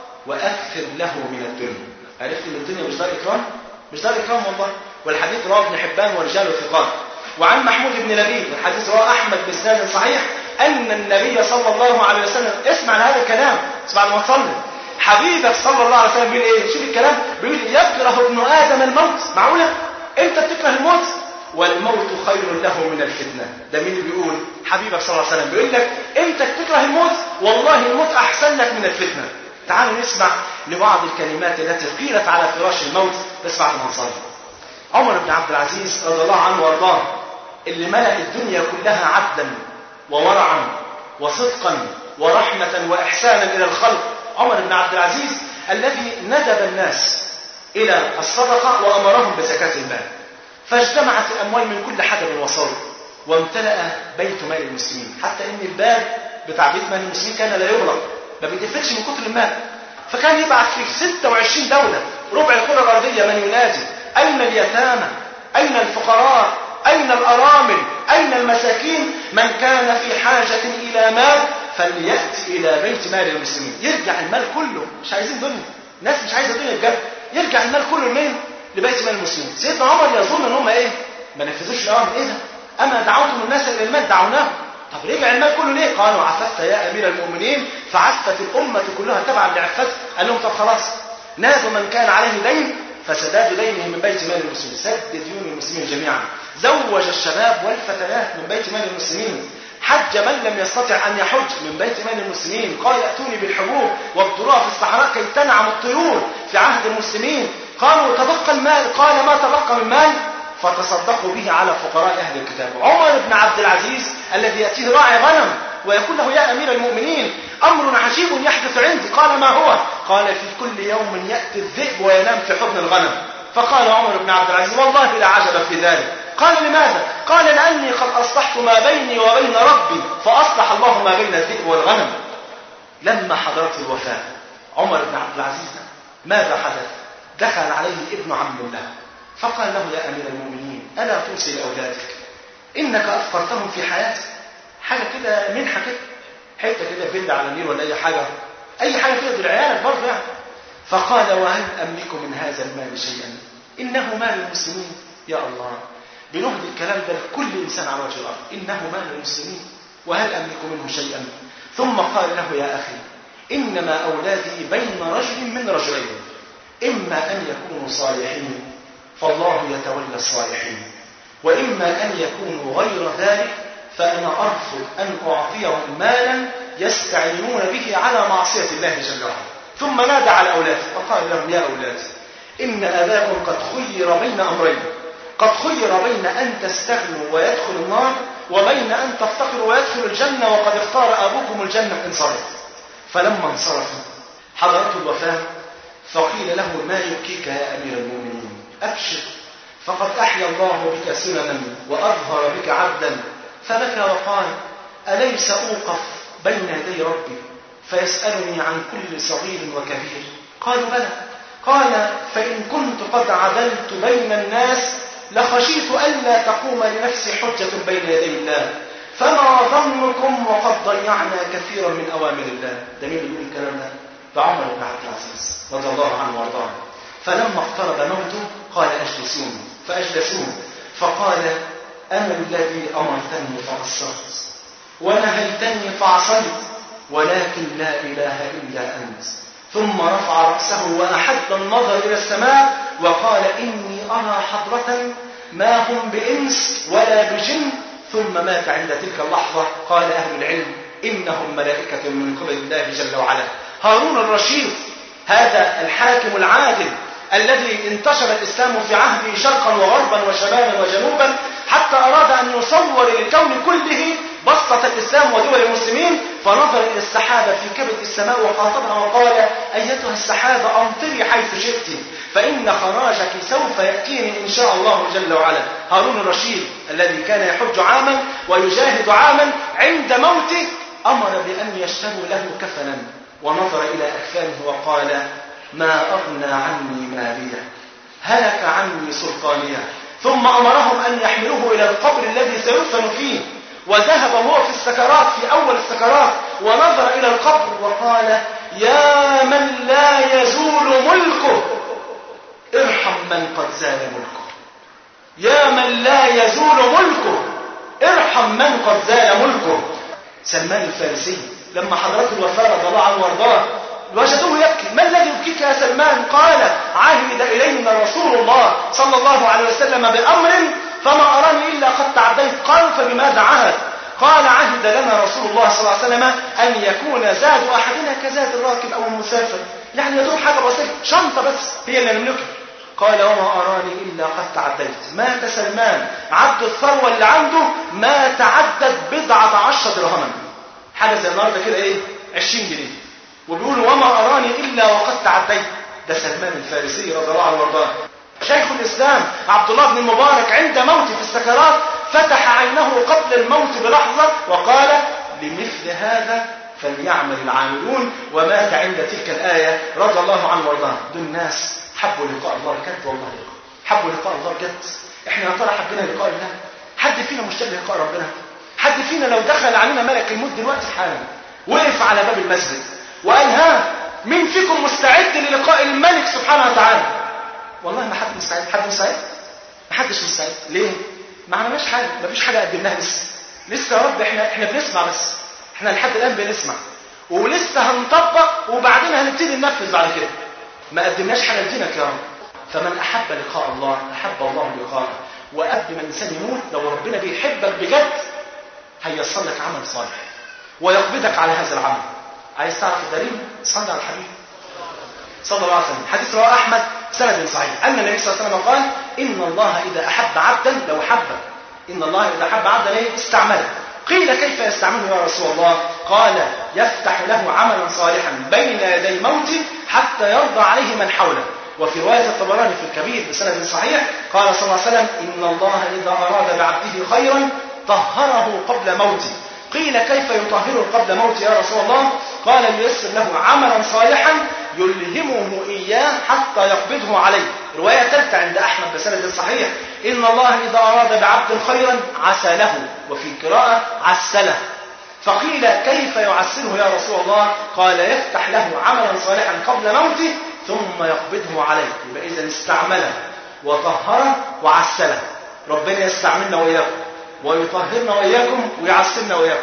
وأكثر له من الدنيا. عرفت ان الدنيا مش دار إكرام؟ مش دار إكرام والله. والحديث رواه ابن حبان ورجاله ثقات. وعن محمود بن لبيد والحديث رواه أحمد بإسناد صحيح أن النبي صلى الله عليه وسلم، اسمع هذا الكلام اسمع لما تصلي، حبيبك صلى الله عليه وسلم بيقول إيه؟ شوف الكلام، بيقول: يكره ابن آدم الموت. معقولة؟ أنت بتكره الموت؟ والموت خير له من الفتنة. ده مين اللي بيقول؟ حبيبك صلى الله عليه وسلم بيقول لك أنت بتكره الموت، والله الموت أحسن لك من الفتنة. تعالوا نسمع لبعض الكلمات التي قيلت على فراش الموت بس بعد ما نصلي. عمر بن عبد العزيز رضي الله عنه وارضاه، اللي ملأ الدنيا كلها عدلا وورعا وصدقا ورحمة وإحسانا إلى الخلق. عمر بن عبد العزيز الذي ندب الناس إلى الصدقة وأمرهم بزكاة المال، فاجتمعت الأموال من كل حدب وصوب وامتلأ بيت مال المسلمين، حتى إن الباب بتاع بيت مال المسلمين كان لا يغلق، ما بيتفتش من كتر المال. فكان يبعث في 26 دولة ربع الكرة الأرضية من ينادي: أين اليتامى؟ أين الفقراء؟ أين الأرامل؟ أين المساكين؟ من كان في حاجة إلى مال فليأتي إلى بيت مال المسلمين. يرجع المال كله، مش عايزين دنيا، ناس مش عايزة دنيا بجد، يرجع المال كله لمين؟ لبيت مال المسلمين. سيدنا عمر يظن ان هم ايه؟ ما نفذوش الأمر. ايه ده؟ أما دعوتم الناس إلى المال دعوناه. طب رجع المال كله ليه؟ قالوا: عففت يا أمير المؤمنين، فعفت الأمة كلها تبعا لعفتك. قال لهم: طب خلاص، نادوا من كان عليه دين فسداد دينه من بيت مال المسلمين، سد ديون المسلمين جميعا، زوج الشباب والفتيات من بيت مال المسلمين، حج من لم يستطع أن يحج من بيت مال المسلمين، قال: ائتوني بالحبوب وابذروها في الصحراء كي تنعم الطيور في عهد المسلمين. قالوا: تبقى المال، قال: ما تبقى من مال فتصدقوا به على فقراء أهل الكتاب. عمر بن عبد العزيز الذي يأتيه راعي غنم ويقول له: يا أمير المؤمنين، أمر عجيب يحدث عندي. قال: ما هو؟ قال: في كل يوم يأتي الذئب وينام في حضن الغنم. فقال عمر بن عبد العزيز: والله لا عجب في ذلك. قال: لماذا؟ قال: لأني قد أصلحت ما بيني وبين ربي فأصلح الله ما بين الذئب والغنم. لما حضرت الوفاة عمر بن عبد العزيز ماذا حدث؟ دخل عليه ابن عم له فقال له: يا أمير المؤمنين، ألا توصي لأولادك؟ إنك أفقرتهم في حياتك. حاجة كده منحة كده، حتة كده فيلا على النيل ولا أي حاجة كده لعيالك برضه يعني. فقال: وهل أملك من هذا المال شيئا؟ إنه مال المسلمين. يا الله، بنهدي الكلام ده لكل إنسان على وجه الأرض. إنه مال المسلمين. وهل أملك منه شيئا؟ ثم قال له يا أخي إنما أولادي بين رجل من رجلين، إما أن يكونوا صالحين فالله يتولى الصالحين، وإما أن يكونوا غير ذلك فأنا أرفض أن أعطيهم مالا يستعينون به على معصية الله جل وعلا. ثم نادى على أولاده فقال لهم يا أولادي إن أباكم قد خير بين أمرين، قد خير بين أن تستغنوا ويدخل النار وبين أن تفتقروا ويدخل الجنة، وقد اختار أبوكم الجنة إن صرف. فلما انصرفوا حضرته الوفاة فقيل له ما يبكيك يا أمير المؤمنين؟ أبشر فقد أحيا الله بك سننا وأظهر بك عبدا. فبكى وقال أليس أوقف بين يدي ربي فيسألني عن كل صغير وكبير؟ قالوا بلى. قال فإن كنت قد عدلت بين الناس لخشيت ألا تقوم لنفسي حجة بين يدي الله، فما ظنكم وقد ضيعنا كثيرا من أوامر الله. ده مين يقول الكلام ده؟ ده عمر بن عبد العزيز رضي الله عنه وارضاه. فلما اقترب موته قال أجلسوني فأجلسوه، فقال أنا الذي أمرتني فقصرت ونهيتني فعصيت، ولكن لا إله إلا أنت. ثم رفع رأسه وأحد النظر إلى السماء وقال إني أرى حضرة ما هم بإنس ولا بجن. ثم مات عند تلك اللحظة. قال أهل العلم إنهم ملائكة من قبل الله جل وعلا. هارون الرشيد هذا الحاكم العادل الذي انتشر الإسلام في عهده شرقا وغربا وشمالا وجنوبا، حتى أراد أن يصور للكون كله بسطة الإسلام ودول المسلمين، فنظر إلى السحابة في كبد السماء وخاطبها وقال أيتها السحابة أمطري حيث شئت فإن خراجك سوف يأتيني إن شاء الله جل وعلا. هارون الرشيد الذي كان يحج عاما ويجاهد عاما عند موته أمر بأن يشتروا له كفنا، ونظر إلى أكفانه وقال ما أغنى عني مالية هلك عني سلطانية. ثم أمرهم أن يحملوه إلى القبر الذي سيدفن فيه، وذهب هو في السكرات في أول السكرات ونظر إلى القبر وقال يا من لا يزول ملكه ارحم من قد زال ملكه، يا من لا يزول ملكه ارحم من قد زال ملكه. سلمان الفارسي لما حضرته الوفاة رضي الله عنه وارضاه وجدوه يبكي. ما الذي يبكيك يا سلمان؟ قال عهد إلينا رسول الله صلى الله عليه وسلم بأمر فما أراني إلا قد تعديت. قالوا فبماذا عهد؟ قال عهد لنا رسول الله صلى الله عليه وسلم أن يكون زاد أحدنا كزاد الراكب أو المسافر، يعني يدور حاجة بسيطة شنطة بس هي اللي نملكها. قال وما أراني إلا قد تعديت. مات سلمان عد الثروة اللي عنده ما تعدد 19 درهما، حاجة زي النهارده كده إيه 20 جنيه، وبيقول وما أراني إلا وقد تعديت. ده سلمان الفارسي رضي الله عنه وارضاه. شيخ الإسلام عبد الله بن المبارك عند موته في السكرات فتح عينه قبل الموت بلحظة وقال لمثل هذا فليعمل العاملون، ومات عند تلك الآية رضي الله عنه وارضاه. دول الناس حبوا لقاء الله بجد، والله حبوا لقاء الله بجد. احنا يا ترى حبينا لقاء الله؟ حد فينا مشتاق لقاء ربنا؟ حد فينا لو دخل علينا ملك الموت دلوقتي حالا وقف على باب المسجد وقال ها مين فيكم مستعد للقاء الملك سبحانه وتعالى؟ والله ما حد مستعد. حد مستعد؟ ما حدش مستعد. ليه؟ ما عملناش حاجه، ما فيش حاجه قدمناها لسه يا رب. احنا بنسمع بس، احنا لحد الان بنسمع ولسه هنطبق وبعدين هنبتدي ننفذ بعد كده. ما قدمناش حاجه لدينك يا رب. فمن احب لقاء الله احب الله لقاءه. وقبل ما الانسان يموت لو ربنا بيحبك بجد هيصل لك عمل صالح ويقبضك على هذا العمل. عايز تعرف الدليل؟ صلى على الحبيب صلى الله عليه وسلم. حديث رواه أحمد سند صحيح أن النبي صلى الله عليه وسلم قال إن الله إذا أحب عبدا لو حبه، إن الله إذا أحب عبدا استعمله. قيل كيف يستعمله يا رسول الله؟ قال يفتح له عملا صالحا بين يدي موته حتى يرضى عليه من حوله. وفي رواية الطبراني في الكبير بسند صحيح قال صلى الله عليه وسلم إن الله إذا أراد بعبده خيرا طهره قبل موته. قيل كيف يطهره قبل موته يا رسول الله؟ قال ييسر له عملا صالحا يلهمه إياه حتى يقبضه عليه. رواية ثالثة عند أحمد بسند صحيح إن الله إذا أراد بعبد خيرا عسله، وفي قراءة عسله. فقيل كيف يعسله يا رسول الله؟ قال يفتح له عملا صالحا قبل موته ثم يقبضه عليه. يبقى إذن استعمله وطهره وعسله. ربنا يستعملنا وإياكم ويطهرنا وإياكم ويعسلنا وإياكم.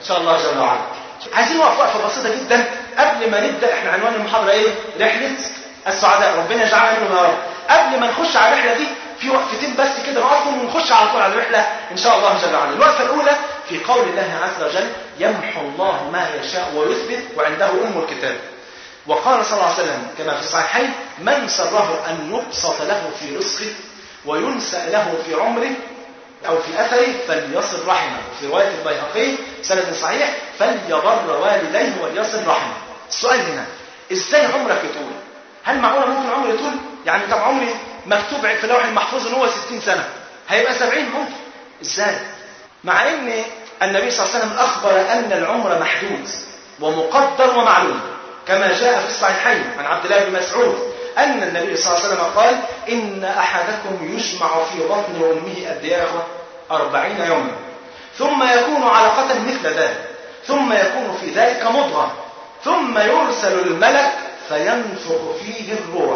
إن شاء الله جل وعلا. عايزين نوقف وقفة بسيطة جدا قبل ما نبدأ. احنا عنوان المحاضرة ايه؟ رحلة السعداء، ربنا يجعلنا منهم يا رب. قبل ما نخش على الرحلة دي في وقفتين بس كده نقفهم ونخش على طول على الرحلة إن شاء الله جل وعلا. الوقفة الأولى في قول الله عز وجل: يمحو الله ما يشاء ويثبت وعنده أم الكتاب. وقال صلى الله عليه وسلم كما في الصحيحين: من سره أن يبسط له في رزقه وينسأ له في عمره أو في أثره فليصل رحمه. في رواية البيهقي سند صحيح: فليبر والديه وليصل رحمه. السؤال هنا: إزاي عمرك يطول؟ هل معقولة ممكن عمري يطول؟ يعني طب عمري مكتوب في اللوح المحفوظ إن هو 60 سنة، هيبقى 70 ممكن. إزاي؟ مع إن النبي صلى الله عليه وسلم أخبر أن العمر محدود ومقدر ومعلوم، كما جاء في الصحيحين عن عبد الله بن مسعود أن النبي صلى الله عليه وسلم قال: إن أحدكم يجمع في بطن أمه قد إيه يا إخوة؟ 40 يوما، ثم يكون علقة مثل ذلك، ثم يكون في ذلك مضغة، ثم يرسل الملك فينفخ فيه الروح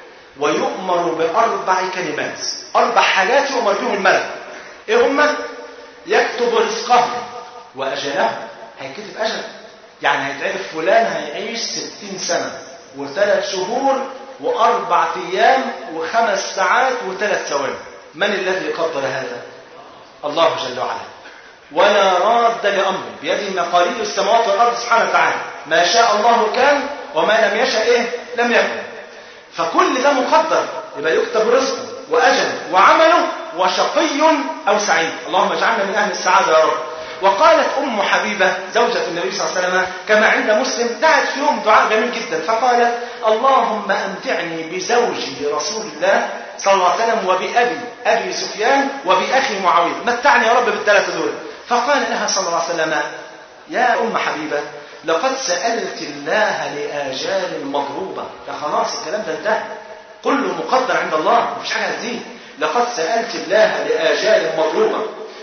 ويؤمر ب4 كلمات. 4 حاجات يؤمر بهم الملك. إيه هما؟ يكتب رزقه وأجله، هيكتب أجل، يعني هيتعرف فلان هيعيش 60 سنة و3 شهور و4 أيام و5 ساعات و3 ثواني. من الذي قدر هذا؟ الله جل وعلا. ولا راد لأمره، بيده مقاليد السماوات والأرض سبحانه وتعالى. ما شاء الله كان وما لم يشاء إيه؟ لم يكن. فكل ده مقدر، يبقى يكتب رزقه وأجله وعمله وشقي أو سعيد. اللهم اجعلنا من أهل السعادة يا رب. وقالت أم حبيبة زوجة النبي صلى الله عليه وسلم كما عند مسلم، دعت في يوم دعاء جميل جدا، فقالت: اللهم أمتعني بزوجي رسول الله صلى الله عليه وسلم وبأبي أبي سفيان وبأخي معاوية، متعني يا رب بالثلاثة دول. فقال لها صلى الله عليه وسلم: يا أم حبيبة، لقد سألت الله لآجال مضروبة. ده خلاص الكلام ده انتهى، كله مقدر عند الله، مفيش حاجة هتزيد. لقد سألت الله لآجال مضروبة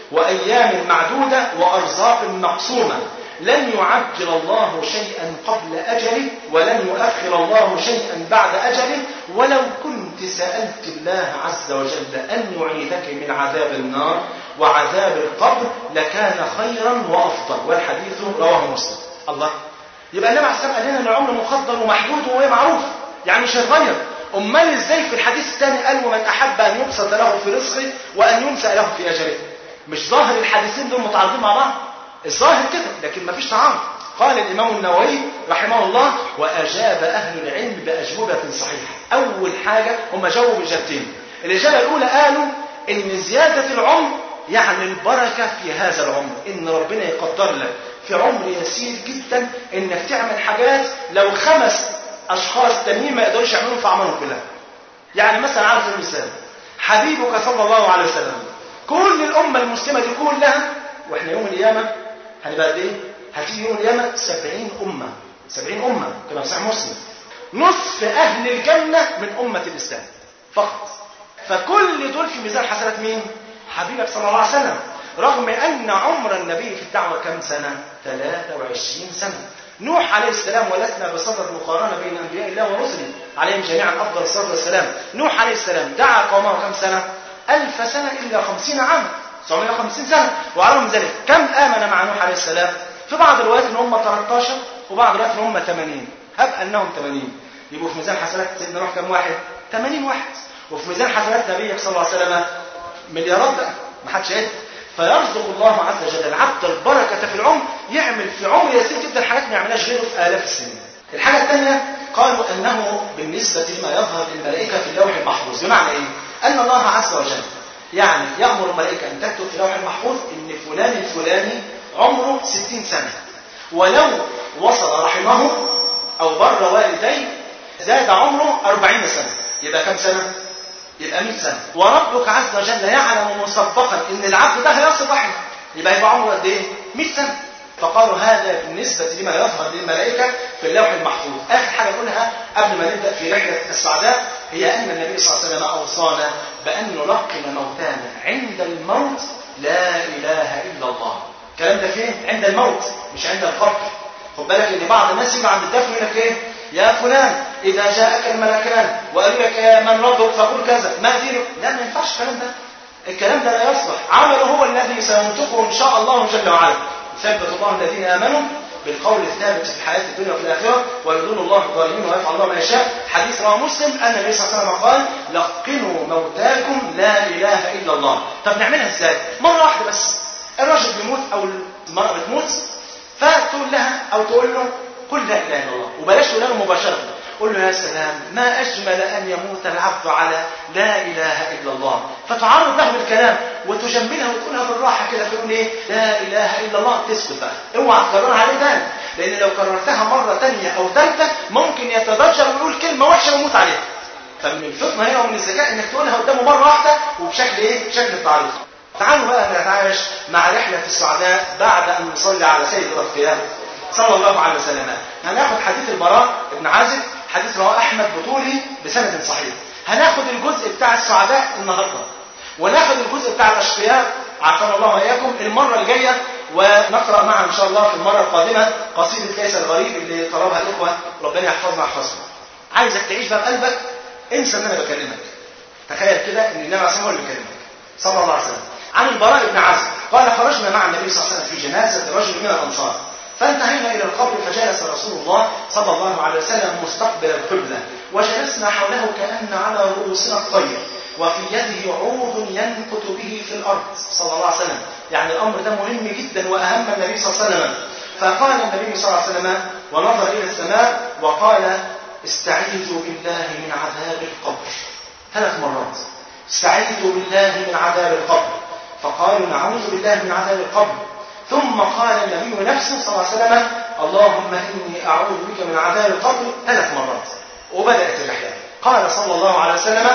وأيام معدودة وأرزاق مقسومة. لن يعجل الله شيئا قبل أجله ولن يؤخر الله شيئا بعد أجله. ولو كنت سألت الله عز وجل أن يعيذك من عذاب النار وعذاب القبر لكان خيرا وأفضل. والحديث رواه مسلم. الله، يبقى النبي عليه الصلاة والسلام قال لنا أن العمر مقدر ومحدود وهو معروف، يعني مش هيتغير. أمال إزاي في الحديث الثاني قال: ومن أحب أن يبسط له في رزقه وأن ينسأ له في أجله؟ مش ظاهر الحديثين دول متعارضين مع بعض؟ الظاهر كده، لكن مفيش تعارض. قال الإمام النووي رحمه الله: وأجاب أهل العلم بأجوبة صحيحة. أول حاجة هم جاوبوا بإجابتين. الإجابة الأولى قالوا إن زيادة العمر يعني البركة في هذا العمر، إن ربنا يقدر لك في عمر يسير جدا إنك تعمل حاجات لو 5 أشخاص تانيين ما يقدروش يعملون في أعمارهم كلها. يعني مثلا على سبيل المثال حبيبك صلى الله عليه وسلم، كل الأمة المسلمة دي كلها، وإحنا يوم القيامة هنبقى قد إيه؟ هتيجي يوم القيامة 70 أمة، 70 أمة كما في صحيح مسلم. نصف أهل الجنة من أمة الإسلام فقط. فكل دول في ميزان حسنات مين؟ حبيبك صلى الله عليه وسلم. رغم أن عمر النبي في الدعوة كم سنة؟ 23 سنة. نوح عليه السلام، ولسنا بصدد مقارنة بين أنبياء الله ورسله عليهم جميعا أفضل الصلاة والسلام. نوح عليه السلام دعا قومه كم سنة؟ 1000 سنة إلا 50 عام، 950 سنة. وعلى من ذلك كم آمن مع نوح عليه السلام؟ في بعض الروايات ان هم 13، وبعض الروايات ان هم 80. هب انهم 80 يبقوا في ميزان حسنات سيدنا نوح كم واحد؟ 80 واحد. وفي ميزان حسنات نبيك صلى الله عليه وسلم مليارات بقى، ما حدش يعد. فيرزق الله عز وجل العبد البركة في العمر، يعمل في عمر يسير جدا حاجات ما يعملهاش غيره في آلاف السنين. الحاجة الثانية قالوا أنه بالنسبة لما يظهر للملائكة في اللوح المحفوظ، بمعنى إيه؟ أن الله عز وجل يعني يأمر الملائكة أن تكتب في اللوح المحفوظ إن فلان الفلاني عمره 60 سنة، ولو وصل رحمه أو بر والديه زاد عمره 40 سنة، يبقى كم سنة؟ يبقى 100 سنة. وربك عز وجل يعلم مسبقا إن العبد ده هيصل رحمه، يبقى عمره قد إيه؟ 100 سنة. فقالوا هذا بالنسبة لما يظهر للملائكة في اللوح المحفوظ. آخر حاجة نقولها قبل ما نبدأ في رحلة السعداء هي أن النبي صلى الله عليه وسلم أوصانا بأن نلقن موتانا عند الموت لا إله إلا الله. الكلام ده فين؟ عند الموت مش عند القبر. خد بالك ان بعض الناس يجوا عند الدفن يقول لك ايه؟ يا فلان اذا جاءك الملكان وقالوا لك من ربك فقل كذا، ما دينك؟ لا، ما ينفعش الكلام ده. الكلام ده لا يصلح. عمله هو الذي سينطقه ان شاء الله جل وعلا. يثبت الله الذين آمنوا بالقول الثابت في الحياة الدنيا وفي الآخرة ويضل الله الظالمين ويفعل الله ما يشاء. حديث رواه مسلم أن النبي صلى الله عليه وسلم قال لقنوا موتاكم لا إله إلا الله. طب نعملها إزاي؟ مرة واحدة بس. الرجل بيموت أو المرأة بتموت فتقول لها أو تقول له قل لا إله إلا الله، وبلاش تقول له مباشرة، قل له يا سلام ما أجمل أن يموت العبد على لا إله إلا الله، فتعرض له بالكلام وتجملها وتقولها بالراحة كده، تقول إيه لا إله إلا الله، تسكت بقى، اوعى تكررها عليه تاني، لأن لو كررتها مرة تانية أو ثالثة ممكن يتضجر ويقول كلمة وحشة ويموت عليها. فمن الفطنة هنا ومن الذكاء إنك تقولها قدامه مرة واحدة وبشكل إيه؟ بشكل التعريض. تعالوا بقى نتعايش مع رحلة السعداء بعد أن نصلي على سيد الأتقياء صلى الله عليه وسلم. هناخد حديث البراء بن عازب، حديث رواه أحمد بطولي بسند صحيح. هناخد الجزء بتاع السعداء النهارده، وناخد الجزء بتاع الأشقياء عافانا الله وإياكم المرة الجاية، ونقرأ معا إن شاء الله في المرة القادمة قصيدة ليس الغريب اللي طلبها الإخوة، ربنا يحفظنا ويحفظنا. عايزك تعيش بقى بقلبك، انسى ان انا بكلمك. تخيل كده ان النبي عليه الصلاه والسلام بيكلمك صلى الله عليه وسلم. عن البراء بن عازب قال خرجنا مع النبي صلى الله عليه وسلم في جنازة رجل من الأنصار، فانتهينا إلى القبر فجلس رسول الله صلى الله عليه وسلم مستقبل القبلة، وجلسنا حوله كأن على رؤوسنا الطير، وفي يده عود ينكت به في الأرض صلى الله عليه وسلم. يعني الأمر ده مهم جدا وأهم النبي صلى الله عليه وسلم. فقال النبي صلى الله عليه وسلم ونظر إلى السماء وقال استعيذوا بالله من عذاب القبر 3 مرات. استعيذوا بالله من عذاب القبر، فقالوا نعوذ بالله من عذاب القبر. ثم قال النبي نفسه صلى الله عليه وسلم اللهم إني أعوذ بك من عذاب القبر 3 مرات. وبدأت الرحلة. قال صلى الله عليه وسلم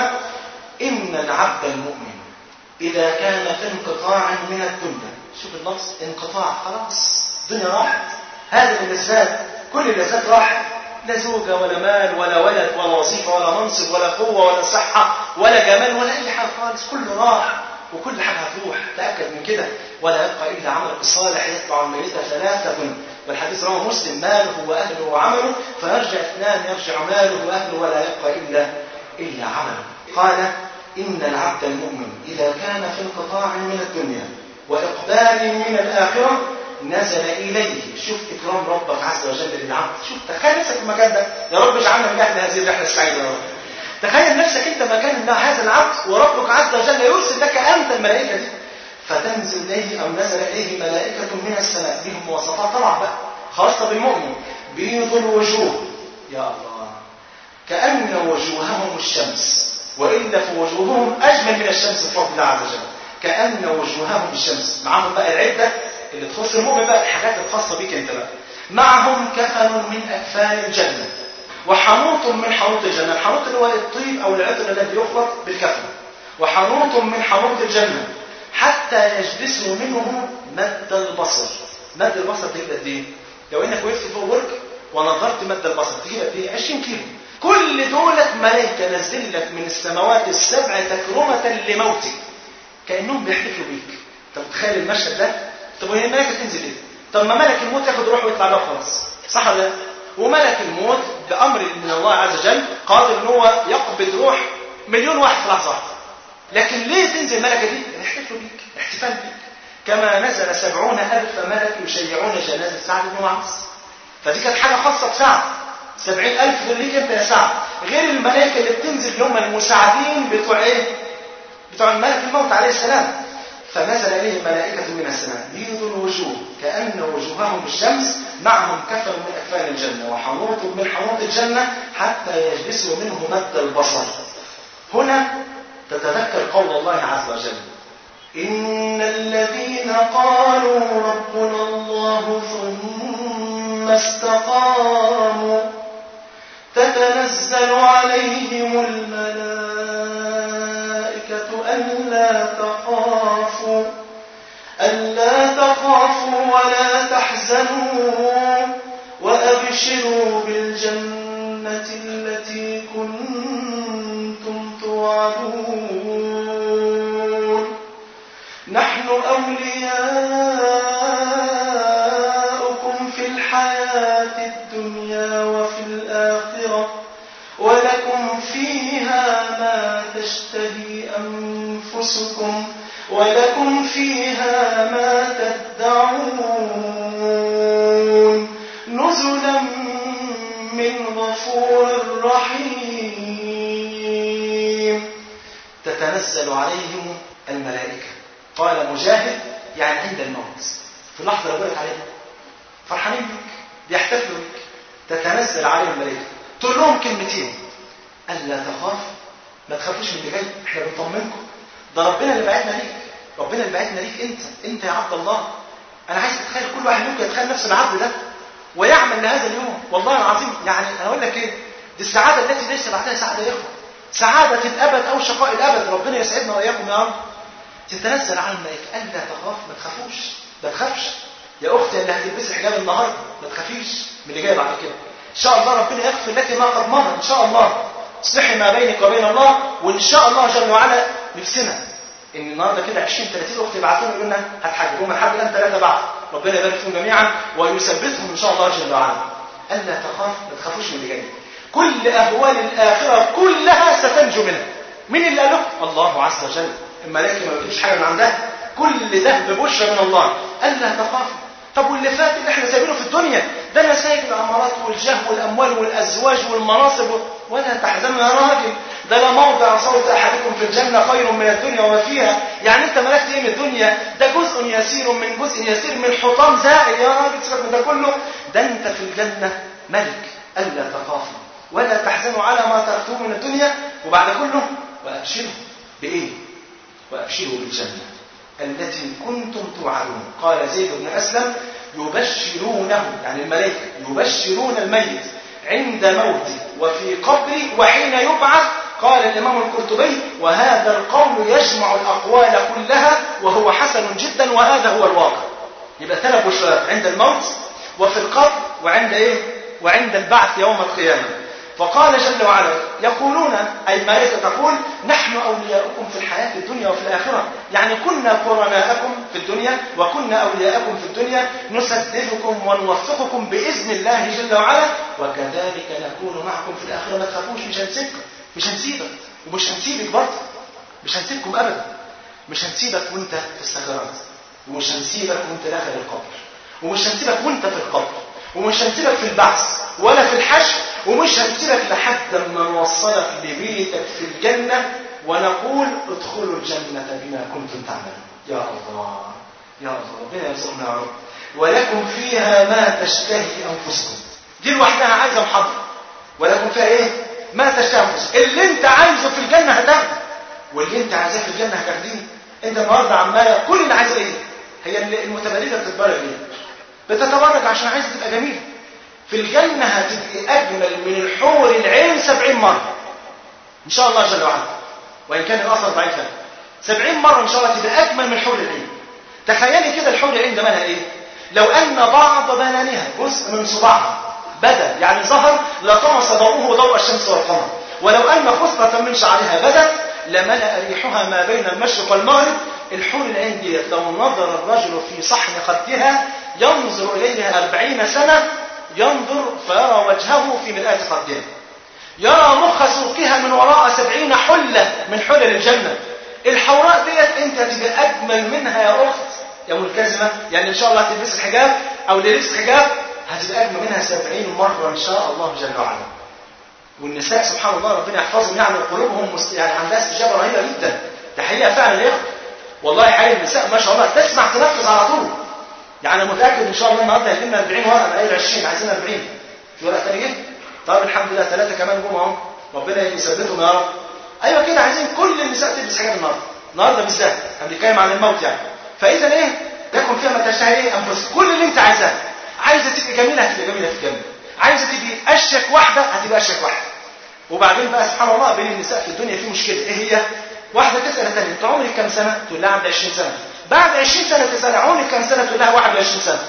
إن العبد المؤمن إذا كان في انقطاع من الدنيا، شوف اللفظ انقطاع، خلاص الدنيا راحت، هذه اللذات كل اللذات راحت، لا زوجة ولا مال ولا ولد ولا وظيفة ولا منصب ولا قوة ولا صحة ولا جمال ولا أي حاجة خالص، كله راح وكل حاجة هتروح، تأكد من كده. ولا يبقى إلا عملك الصالح يتبع الميت 3، والحديث رواه مسلم ماله وأهله وعمله، فيرجع 2 يرجع ماله وأهله ولا يبقى إلا عمله. قال إن العبد المؤمن إذا كان في انقطاع من الدنيا وإقبال من الآخرة نزل إليه. شوف إكرام ربك عز وجل للعبد. شوف تخيل نفسك في المكان ده، يا رب اجعلنا من أهل هذه الرحلة السعيدة يا رب. تخيل نفسك أنت مكان هذا العبد وربك عز وجل يرسل لك أنت الملائكة دي، فتنزل إليه أو نزل إليه ملائكة من السماء بهم مواصفات طبعا بقى خاصة بالمؤمن، بيض الوجوه يا الله كأن وجوههم الشمس، وإلا فوجوههم أجمل من الشمس بفضل الله عز وجل، كأن وجوههم الشمس. معهم بقى العدة اللي تخص المؤمن بقى، الحاجات الخاصة بيك انت بقى. معهم كفن من أكفان الجنة وحنوط من حنوط الجنة. الحنوط اللي هو الطيب أو العطر الذي يخلط بالكفن، وحنوط من حنوط الجنة حتى يجلسوا منه مد البصر. مد البصر تجيب قد ايه؟ لو انك وقفت فوق برج ونظرت مد البصر تجيب قد ايه؟ 20 كيلو. كل دولة ملائكة نازلين لك من السماوات السبع تكرمة لموتك، كأنهم بيحتفلوا بيك. انت متخيل المشهد ده؟ طب وهي الملائكة تنزل ايه؟ طب ما ملك الموت ياخد روحه ويطلع بقى خلاص، صح ولا لا؟ وملك الموت بأمر من الله عز وجل قادر ان هو يقبض روح 1,000,000 واحد في لحظة واحدة. لكن ليه تنزل الملكة دي؟ يحتفلوا بيك، احتفال بيك. كما نزل 70,000 ملك يشيعون جنازة سعد بن معاذ. فدي كانت حاجة خاصة بسعد. 70,000 دول ليك انت يا سعد، غير الملائكة اللي بتنزل اللي هم المساعدين بتوع ايه؟ بتوع الملك الموت عليه السلام. فنزل إليه ملائكة من السماء بيض الوجوه كأن وجوههم الشمس، معهم كفن من أكفان الجنة وحنوط من حنوط الجنة حتى يجلسوا منه مد البصر. هنا تتذكر قول الله عز وجل إن الذين قالوا ربنا الله ثم استقاموا تتنزل عليهم الملائكة ألا تخافوا ولا تحزنوا وأبشروا بالجنة التي كنتم توعدون نحن أولياؤكم في الحياة الدنيا وفي الآخرة ولكم فيها ما تشتهي أنفسكم ولكم فيها ما تدعون نزلا من غفور رحيم. تتنزل عليهم الملائكة. قال مجاهد يعني عند الموت، في اللحظة اللي قلت عليها فرحانين بك، بيحتفلوا بك. تتنزل عليهم الملائكة تقول لهم كلمتين: ألا تخاف، ما تخافوش من اللي جاي، احنا بنطمنكم، ده ربنا اللي بعتنا ليك، ربنا اللي بعتنا ليك انت يا عبد الله. انا عايز تتخيل كل واحد منكم يتخيل نفس العبد ده ويعمل لهذا اليوم. والله العظيم يعني انا اقول لك ايه، دي السعاده التي ليس بعدها سعاده يا اخوه، سعاده الابد او شقاء الابد. ربنا يسعدنا واياكم يا رب. تتنزل على الملائكه: الا تخاف، ما تخافوش، ما تخافش يا اختي اللي هتلبسي حجاب النهارده، ما تخافيش من اللي جاي بعد كده. ان شاء الله ربنا يغفر لك ما قد مضى، ان شاء الله اصلحي ما بينك وبين الله. وان شاء الله جل وعلا نفسنا ان النهارده كده 20 30 اخت يبعتوا لنا يقولوا لنا هتحجبوا من حد الان 3 بعد، ربنا يبارك فيهم جميعا ويثبتهم ان شاء الله جل وعلا. الا تخاف، ما تخافوش من اللي جاي، كل اهوال الاخره كلها ستنجو منها. مين اللي قال لكم؟ الله عز وجل. الملائكه ما بتجيبش حاجه من عندها، كل ده ببشرى من الله. الا تخافوا. طب واللي فات اللي احنا سايبينه في الدنيا ده المساجد والعمارات والجاه والاموال والازواج والمناصب ولا تحزنوا يا راجل، ده لموضع صوت احدكم في الجنه خير من الدنيا وما فيها. يعني انت ملكت ايه من الدنيا؟ ده جزء يسير من جزء يسير من حطام زائل يا راجل، سيبك من ده كله، ده انت في الجنه ملك. الا تخافوا ولا تحزنوا على ما تركتم من الدنيا. وبعد كله وابشروا بايه؟ وابشروا بالجنه التي كنتم توعدون. قال زيد بن أسلم: يبشرونه، يعني الملائكة يبشرون الميت عند موته وفي قبره وحين يبعث. قال الإمام القرطبي: وهذا القول يجمع الأقوال كلها وهو حسن جدا وهذا هو الواقع. يبقى 3 بشرات: عند الموت وفي القبر وعند ايه؟ وعند البعث يوم القيامة. فقال جل وعلا: يقولون، أي الملائكة تقول: نحن أولياؤكم في الحياة الدنيا وفي الآخرة، يعني كنا قرناءكم في الدنيا وكنا أولياءكم في الدنيا، نسددكم ونوفقكم بإذن الله جل وعلا، وكذلك نكون معكم في الآخرة. ما تخافوش، مش هنسيبكم، مش هنسيبك ومش هنسيبك برضه، مش هنسيبكم أبدا، مش هنسيبك وانت في السكرات، ومش هنسيبك وانت داخل القبر، ومش هنسيبك وانت في القبر، ومش هنسيبك في البعث ولا في الحشر، ومش هنسيبك لحد ما نوصلك لبيتك في الجنة ونقول: ادخلوا الجنة بما كنتم تعملون. يا الله يا الله، ربنا يرزقنا يا رب. ولكم فيها ما تشتهي أنفسكم. دي لوحدها عايزة محاضرة. ولكم فيها ايه؟ ما تشتهي أنفسكم. اللي انت عايزه في الجنة هتاخده، واللي انت عايزاه في الجنة هتاخديه. انت النهارده عمالة كل اللي عايزه ايه؟ هي المتبرجة بتتبرج ليه؟ بتتبرج عشان عايزة تبقى جميلة. في الجنة هتبقى أجمل من الحور العين 70 مرة إن شاء الله جل وعلا، وإن كان الأثر ضعيف. 70 مرة إن شاء الله تبقى أجمل من حور العين. تخيلي كده الحور العين ده مالها إيه؟ لو أن بعض بنانها جزء من صباعها بدا، يعني ظهر، لطمس ضوءه ضوء الشمس والقمر. ولو أن خصلة من شعرها بدت لملأ ريحها ما بين المشرق والمغرب. الحور العين دي لو نظر الرجل في صحن خدها ينظر إليها 40 سنة، ينظر فيرى وجهه في مرآة خدها، يرى مخ سوقها من وراء 70 حلة من حلل الجنة. الحوراء ديت انت تبقى أجمل منها يا أخت يا ملتزمة، يعني إن شاء الله تلبس الحجاب أو لبس حجاب هتبقى أجمل منها 70 مرة إن شاء الله جل وعلا. والنساء سبحان الله ربنا يحفظهم، يعني قلوبهم يعني عندها استجابة رهيبة جدا. ده حقيقة فعلا يا أخت، والله حقيقة النساء ما شاء الله تسمع تنفذ على طول. يعني أنا متأكد إن شاء الله النهارده هيجي لنا 40 ورقة، بقى 20 عايزين 40. في ورقة تانية جه؟ طب الحمد لله 3 كمان جم أهو، ربنا يثبتهم يا رب. أيوه كده، عايزين كل النساء تلبس حاجات النهارده بالذات، احنا بنتكلم عن الموت يعني. فإذا إيه؟ لكم فيها ما تشتهي إيه أنفسكم، كل اللي أنت عايزاه. عايزة تبقى جميلة هتبقى جميلة في الجنة، عايزة تبقى أشيك واحدة هتبقى أشيك واحدة. وبعدين بقى سبحان الله بين النساء في الدنيا في مشكلة، إيه هي؟ واحدة تسأل الثانية: أنت عمرك كام سنة؟ تقول لها عندي 20 سنة. بعد 20 سنة تسأل: عمرك كام سنة؟ تقول لها 21 سنة.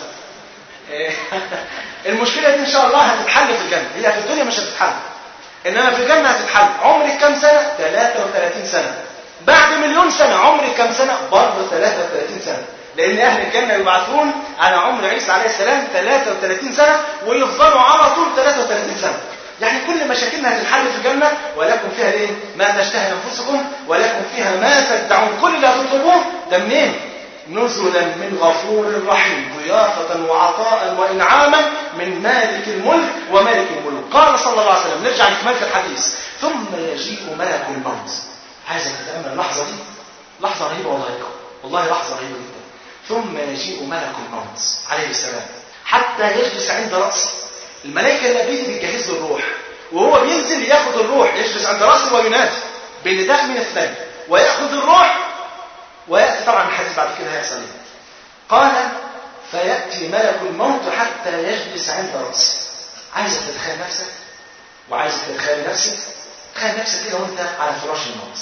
المشكلة دي إن شاء الله هتتحل في الجنة، هي في الدنيا مش هتتحل، إنما في الجنة هتتحل. عمرك كام سنة؟ 33 سنة. بعد 1,000,000 سنة عمرك كام سنة؟ برضه 33 سنة، لأن أهل الجنة يبعثون على عمر عيسى عليه السلام 33 سنة ويفضلوا على طول 33 سنة. يعني كل مشاكلنا هتتحل في الجنة. ولكم فيها ايه؟ ما تشتهي انفسكم ولكم فيها ما تدعون. كل اللي هتطلبوه ده منين؟ نزلا من غفور رحيم، ضيافة وعطاء وإنعاما من مالك الملك ومالك الملوك. قال صلى الله عليه وسلم، نرجع لكمال الحديث، ثم يجيء ملك الموت. عايزك تتأمل اللحظة دي، لحظة رهيبة والله لحظة رهيبة جدا. ثم يجيء ملك الموت عليه السلام حتى يجلس عند رأسه. الملائكة اللي قبليه بيجهز له الروح، وهو بينزل ياخد الروح يجلس عند رأسه وينادي بنداء من اثنين ويأخذ الروح. ويأتي طبعا الحديث بعد كده هيحصل ايه؟ قال فيأتي ملك الموت حتى يجلس عند رأسه. عايزك تتخيل نفسك وعايزك تتخيل نفسك. تخيل نفسك كده وانت على فراش الموت،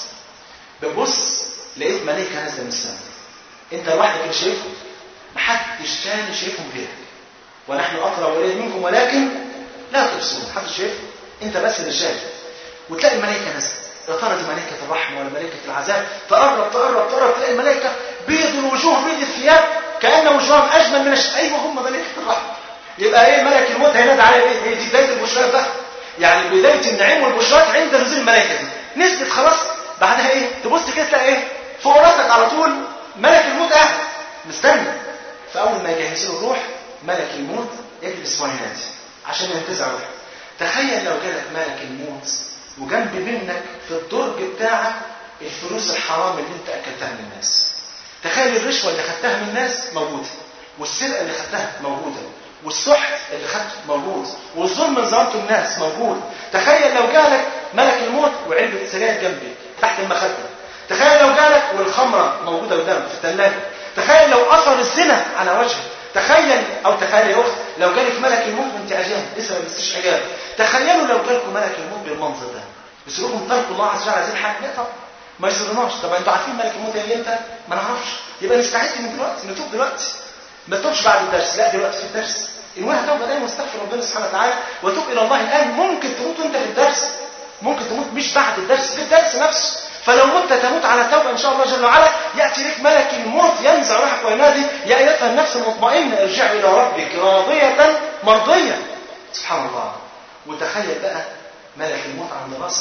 بتبص لقيت ملائكة نازلة من السماء، انت لوحدك اللي شايفهم، محدش تاني شايفهم غيرك. ونحن أقرب إليه منكم ولكن لا تبصرون، محدش شايفهم، انت بس اللي شايف. وتلاقي الملائكة نازلة، يا ترى دي ملائكة الرحمة ولا ملائكة العذاب؟ تقرب تلاقي الملائكة بيض الوجوه بيض الثياب كأن وجوههم أجمل من أيوة هم ملائكة الرحمة. يبقى ايه ملك الموت هينادي على ايه؟ هي دي بداية البشرات بقى، يعني بداية النعيم والبشرات عند نزول الملائكة دي. نزلت خلاص، بعدها ايه؟ تبص كده تلاقي ايه؟ فوق راسك على طول ملك الموت قاعد مستني. فأول ما يجهز له الروح ملك الموت يجلس وينادي عشان ينتزع روحه. تخيل لو جالك ملك الموت وجنب منك في الدرج بتاعك الفلوس الحرام اللي انت اكلتها من الناس. تخيل الرشوه اللي خدتها من الناس موجوده، والسرقه اللي خدتها موجوده، والسحت اللي خدته موجود، والظلم اللي ظلمته الناس موجود. تخيل لو جالك ملك الموت وعلبه سجاير جنبك تحت المخده. تخيل لو جالك والخمره موجوده قدامك في الثلاجه. تخيل لو اثر الزنا على وجهك. تخيل يا اخت لو جالك ملك الموت وانت عجان لسه ما لبستيش حجاب. تخيلوا لو جالكم ملك الموت بالمنظر ده، يسركم تركوا الله عز وجل عايزين حاجه؟ لا طبعا ما يسرناش. طب انتوا عارفين ملك الموت هيجي امتى؟ ما نعرفش. يبقى نستعد من دلوقتي، نتوب دلوقتي، ما تتوبش بعد الدرس، لا دلوقتي في الدرس. انويها توبه دايما واستغفر ربنا سبحانه وتعالى وتوب الى الله الان. ممكن تموت وانت في الدرس، ممكن تموت مش بعد الدرس، في الدرس نفسه. فلو مت تموت على توبه ان شاء الله جل وعلا. ياتي لك ملك الموت ينزع روحك وينادي يا ايتها النفس المطمئنه ارجعي الى ربك راضيه مرضيه. سبحان الله. وتخيل بقى ملك الموت عند راسك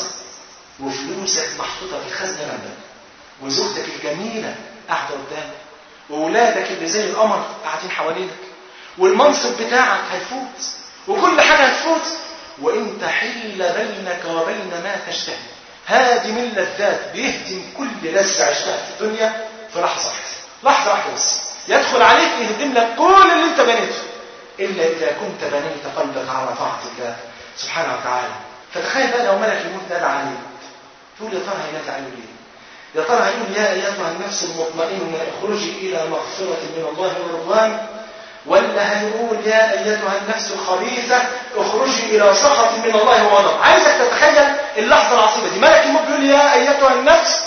وفلوسك محطوطه في الخزنه جنبك، وزوجتك الجميله قاعده قدامك، واولادك اللي زي القمر قاعدين حوالينك، والمنصب بتاعك هيفوت، وكل حاجه هتفوت، وانت حيل بينك وبين ما تشتهي. هادم اللذات بيهدم كل لذة عشتها في الدنيا في لحظة واحدة بس. يدخل عليك يهدم لك كل اللي انت بنيته، إلا إذا كنت بنيت قلبك على طاعة الله سبحانه وتعالى. فتخيل بقى لو ملك الموت نادى عليك، تقول يا ترى هينادي عليك ليه؟ يا ترى هيقول يا أيتها النفس المطمئنة اخرجي إلى مغفرة من الله ورضوان، ولا هيقول يا أيتها النفس الخبيثة اخرجي إلى سخط من الله وغضب؟ عايزك تتخيل اللحظة العصيبة دي. ملك الموت بيقول يا أيتها النفس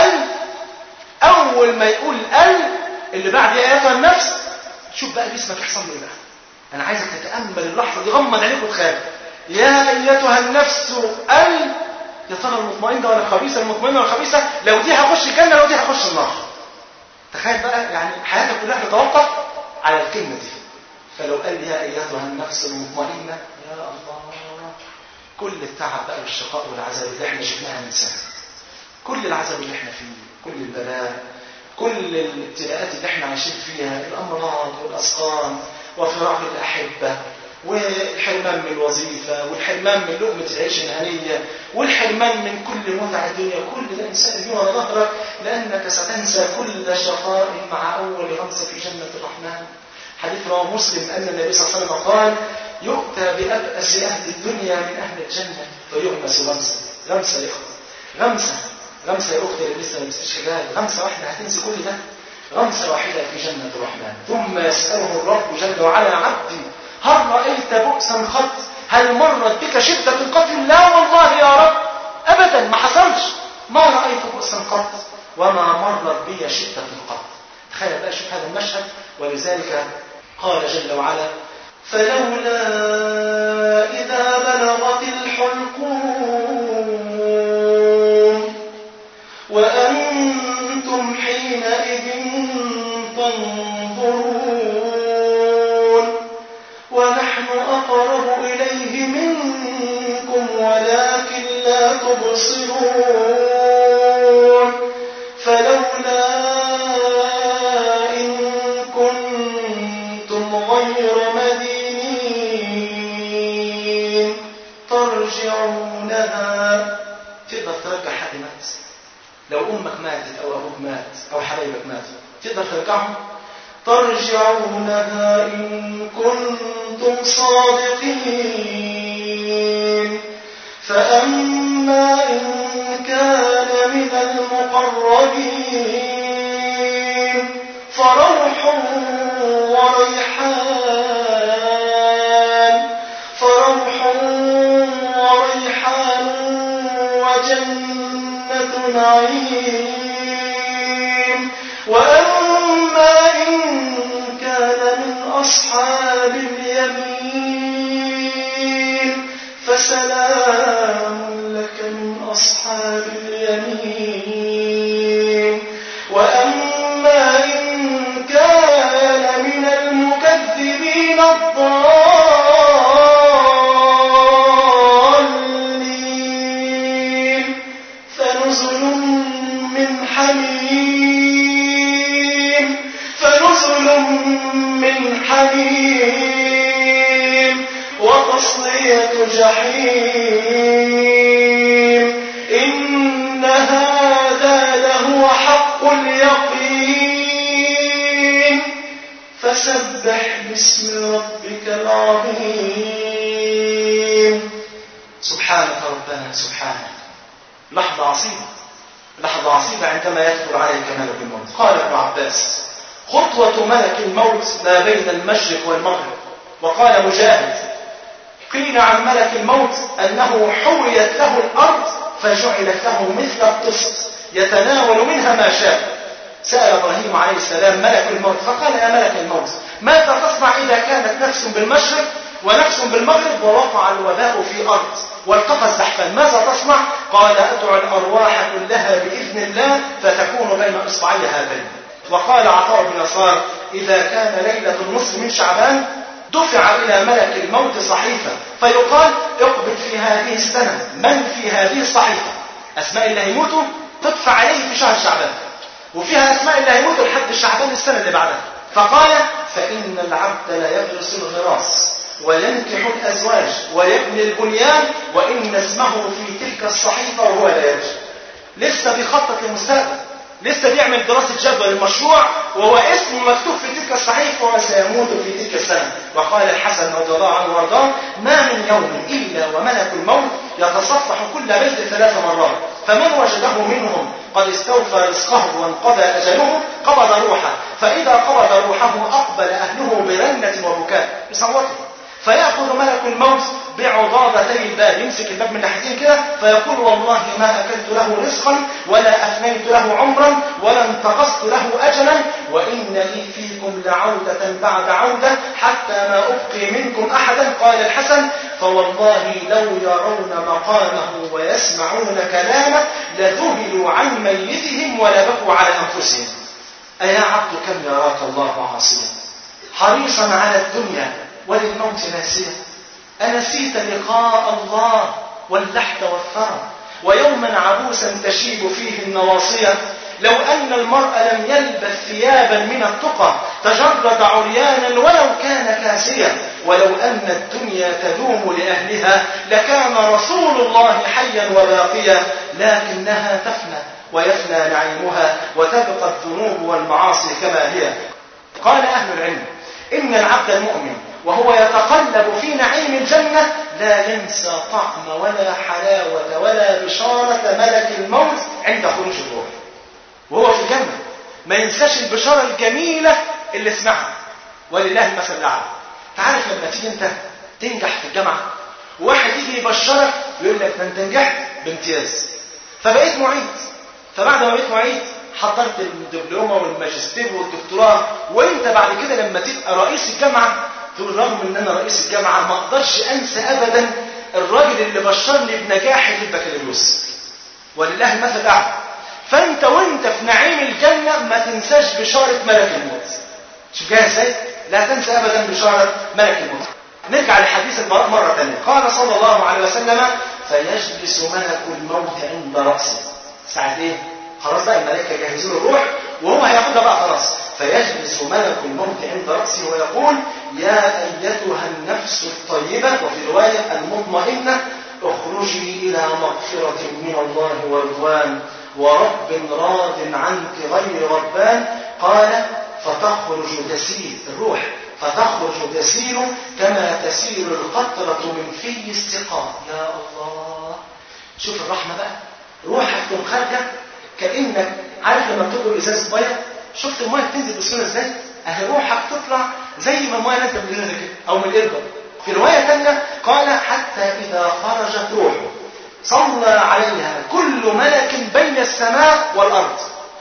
أول ما يقول اللي بعد يا أيتها النفس، شوف بقى جسمك يحصل له إيه بقى. أنا عايزك تتأمل اللحظة دي، غمض عينيك وتخيل يا أيتها النفس يا ترى المطمئنة ولا الخبيثة؟ المطمئنة ولا الخبيثة؟ لو دي هخش الجنة لو دي هخش النار. تخيل بقى يعني حياتك كلها تتوقف على الكلمة دي. فلو قال يا أيتها النفس المطمئنة، يا الله، كل التعب بقى والشقاء والعذاب اللي احنا شفناها من سنة، كل العذاب اللي احنا فيه، كل البلاء، كل الابتلاءات اللي احنا عايشين فيها، الأمراض والأسقام وفراق الأحبة والحرمان من الوظيفة والحرمان من لقمة العيش الهنية والحرمان من كل متع الدنيا، كل ده إنسان يرى ظهرك لأنك ستنسى كل شقاء مع أول غمسة في جنة الرحمن. حديث رواه مسلم أن النبي صلى الله عليه وسلم قال يؤتى بأبأس أهل الدنيا من أهل الجنة فيغمس غمسة يا أخت، غمسة يا أخت اللي لسه ما لبستش حجاب، غمسة واحدة هتنسي كل ده، غمسة واحدة في جنة الرحمن. ثم يسأله الرب جل وعلا عبدي هل رأيت بؤسا قط؟ هل مرت بك شدة قط؟ لا والله يا رب أبدا ما حصلش، ما رأيت بؤسا قط وما مرت بي شدة قط. تخيل بقى شوف هذا المشهد. ولذلك قال جل وعلا فلولا إذا بلغت الحلقوم وأنتم حينئذ تنظرون ونحن أقرب إليه منكم ولكن لا تبصرون فلولا مات أو حبايبك ماتوا، تقدر ترجعهم؟ ترجعونها إن كنتم صادقين. فأما إن كان من المقربين فروح وريحان وجنة نعيم. وأما إن كان من أصحاب اليمين فسلام لك من أصحاب اليمين. وأما إن كان من المكذبين الضالين فنزل من حميم وتصلية جحيم. إن هذا لهو حق اليقين. فسبح باسم ربك العظيم. سبحانك ربنا سبحانك. لحظة عصيبة عندما يدخل عليك ملك الموت. قال ابن عباس: خطوة ملك الموت ما بين المشرق والمغرب. وقال مجاهد: قيل عن ملك الموت أنه حويت له الأرض فجعلت له مثل الطست يتناول منها ما شاء. سأل إبراهيم عليه السلام ملك الموت فقال: يا ملك الموت، ماذا تصنع إذا كانت نفس بالمشرق ونفس بالمغرب ووقع الوباء في أرض والتقى الزحفان، ماذا تصنع؟ قال: أدعو الأرواح كلها بإذن الله فتكون بين إصبعي هذين. وقال عطاء بن يسار: إذا كان ليلة النصف من شعبان دفع إلى ملك الموت صحيفة فيقال: اقبض في هذه السنة من في هذه الصحيفة. أسماء اللي هيموتوا تدفع عليه في شهر شعبان، وفيها أسماء اللي هيموتوا لحد شعبان السنة اللي بعدها. فقال: فإن العبد لا يغرس الغراس وينكح الأزواج ويبني البنيان وإن اسمه في تلك الصحيفة وهو لا يدري. لسه بيخطط للمستقبل، لسه بيعمل دراسة جدوى للمشروع وهو اسمه مكتوب في تلك الصحيفة وسيموت في تلك السنة. وقال الحسن رضي الله عنه وارضاه: ما من يوم إلا وملك الموت يتصفح كل بيت 3 مرات، فمن وجده منهم قد استوفى رزقه وانقضى أجله قبض روحه، فإذا قبض روحه أقبل أهله برنة وبكاء يصوته، فيأخذ ملك الموت بعضاضتي الباب، يمسك الباب من ناحيتين كده فيقول: والله ما أكلت له رزقا ولا أفنيت له عمرا ولا انتقصت له أجلا، وإن لي فيكم لعودة بعد عودة حتى ما أبقي منكم أحدا. قال الحسن: فوالله لو يرون مقامه ويسمعون كلامه لذهلوا عن ميتهم ولبكوا على أنفسهم. أيا عبد كم يراك الله عاصيا حريصا على الدنيا وللموت ناسيا. أنسيت لقاء الله واللحد والثرى ويوما عبوسا تشيب فيه النواصية. لو أن المرء لم يلبس ثيابا من التقى تجرد عريانا ولو كان كاسيا. ولو أن الدنيا تدوم لأهلها لكان رسول الله حيا وباقيا، لكنها تفنى ويفنى نعيمها وتبقى الذنوب والمعاصي كما هي. قال أهل العلم: إن العبد المؤمن وهو يتقلب في نعيم الجنة لا ينسى طعم ولا حلاوة ولا بشارة ملك الموت عند خروج الروح. وهو في الجنة ما ينساش البشارة الجميلة اللي سمعها. ولله المثل الأعلى. تعرف لما تيجي انت تنجح في الجامعة وواحد يجي يبشرك يقول لك انت نجحت بامتياز فبقيت معيد، فبعد ما بقيت معيد حضرت الدبلومة والماجستير والدكتوراه، وانت بعد كده لما تبقى رئيس الجامعة تقول رغم ان انا رئيس الجامعة ما اقدرش انسى ابدا الراجل اللي بشرني بنجاحي في البكالوريوس. ولله المثل الاعلى. فانت وانت في نعيم الجنة ما تنساش بشارة ملك الموت. شوف جاي ازاي؟ لا تنسى ابدا بشارة ملك الموت. نرجع لحديث البراء مرة ثانية. قال صلى الله عليه وسلم: فيجلس ملك الموت عند رأسه. ساعة ايه؟ خلاص بقى الملائكة جهزوا الروح وهو هياخدها بقى خلاص. فيجلس ملك الموت عند رأسه ويقول: يا أيتها النفس الطيبة، وفي رواية المطمئنة، اخرجي إلى مغفرة من الله ورضوان ورب راض عنك غير غضبان. قال فتخرج تسيل الروح، فتخرج تسيل كما تسيل القطرة من في السقاء. يا الله، شوف الرحمة بقى، روحك تقوم خارجة كأنك عارف لما بتدخل ازازة مية، شفت المية بتنزل بسهولة ازاي؟ اهي روحك تطلع زي ما المية نازلة من الازازة كده او من القربة. في رواية ثانية قال حتى إذا خرجت روحه صلى عليها كل ملك بين السماء والأرض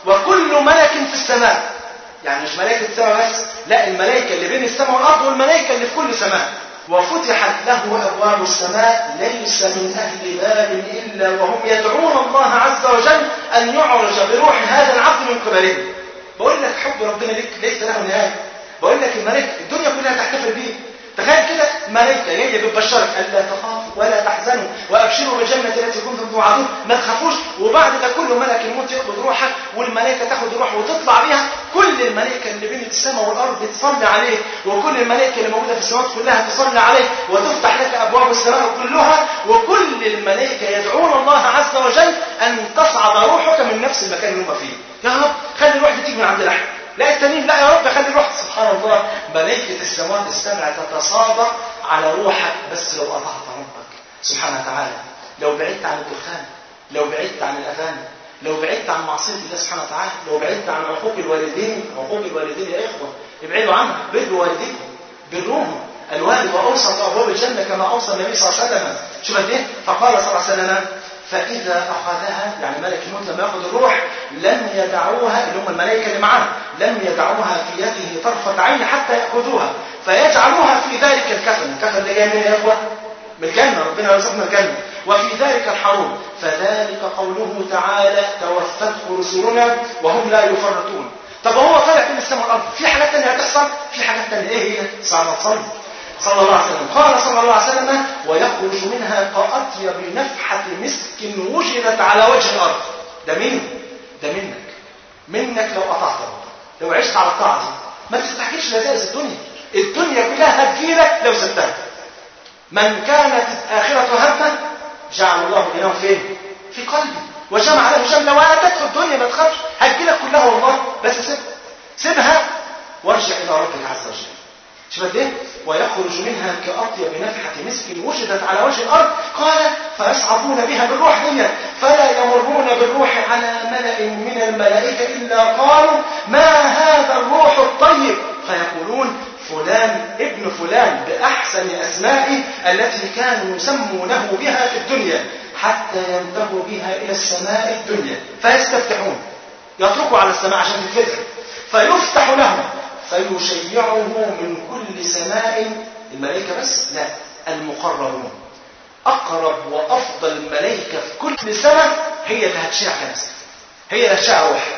وكل ملك في السماء. يعني مش ملائكة السماء بس، لا، الملائكة اللي بين السماء والأرض والملائكة اللي في كل سماء. وفتحت له أبواب السماء ليس من أهل باب إلا وهم يدعون الله عز وجل أن يعرج بروح هذا العبد من قبله. بقول لك حب ربنا لك ليس له نهاية. بقول لك الملائكة الدنيا كلها تحتفل بيه. تخيل كده ملائكة جاية بتبشرك ألا تخافوا ولا تحزنوا وأبشروا بالجنة التي كنتم توعدون، ما تخافوش. وبعد ده كله ملك الموت يقبض روحك والملائكة تاخد روح وتطلع بيها. كل الملائكة اللي بين السماء والأرض تصلي عليه، وكل الملائكة اللي موجودة في السماوات كلها تصلي عليه، وتفتح لك أبواب السماء كلها، وكل الملائكة يدعون الله عز وجل أن تصعد روحك من نفس المكان اللي هم فيه. يا رب خلي الروح دي تيجي من عند الأحد، لا التانيين لا يا رب خلي الروح. سبحان الله، ملائكة السماوات السبع تتصادق على روحك بس لو أطعت ربك سبحانه وتعالى، لو بعدت عن الدخان، لو بعدت عن الأذان، لو بعدت عن معصية الله سبحانه وتعالى، لو بعدت عن عقوق الوالدين. عقوق الوالدين يا إخوة ابعدوا عنها، بروا والديكم، بروهم. الوالد وأوسط أبواب الجنة كما أوصى النبي صلى الله عليه وسلم. شوف قد إيه؟ فقال صلى الله عليه وسلم فإذا أخذها، يعني ملك الموت لما يأخذ الروح لم يدعوها، اللي هم الملائكة اللي معاه، لم يدعوها في يده طرفة عين حتى يأخذوها فيجعلوها في ذلك الكفن. الكفن اللي جاي منين يا إخوة؟ من الجنة، ربنا يرزقنا الجنة. وفي ذلك الحروب، فذلك قوله تعالى توفته رسلنا وهم لا يفرطون. طب هو طالع بين السماء والأرض، في حاجات تانية هتحصل؟ في حاجات تانية. إيه هي؟ صعبة تصلي صلى الله عليه وسلم. قال صلى الله عليه وسلم ويخرج منها كأطيب نفحة مسك وجدت على وجه الأرض. ده مين؟ ده منك لو أطعت ربك، لو عشت على الطاعة دي. ما تستحقش لذائذ الدنيا، الدنيا كلها هتجيلك لو سبتها. من كانت آخرة همه جعل الله غناه فين؟ في قلبي وجمع له شمله وأتته الدنيا. ما تخافش، هتجيلك كلها والله، بس سيبها وارجع إلى ربك عز وجل. شوف قد ايه؟ ويخرج منها كأطيب نفحة مسك وجدت على وجه الأرض. قال فيصعدون بها بالروح دنيا فلا يمرون بالروح على ملأ من الملائكة إلا قالوا ما هذا الروح الطيب، فيقولون فلان ابن فلان بأحسن أسمائه التي كانوا يسمونه بها في الدنيا، حتى ينتهوا بها إلى السماء الدنيا فيستفتحون، يطرقوا على السماء عشان تتفتح، فيفتح لهم فيشيعه من كل سماء. الملائكة بس؟ لا، المقربون. أقرب وأفضل الملائكة في كل سماء هي اللي هتشيع كنسك، هي اللي هتشيع روحك.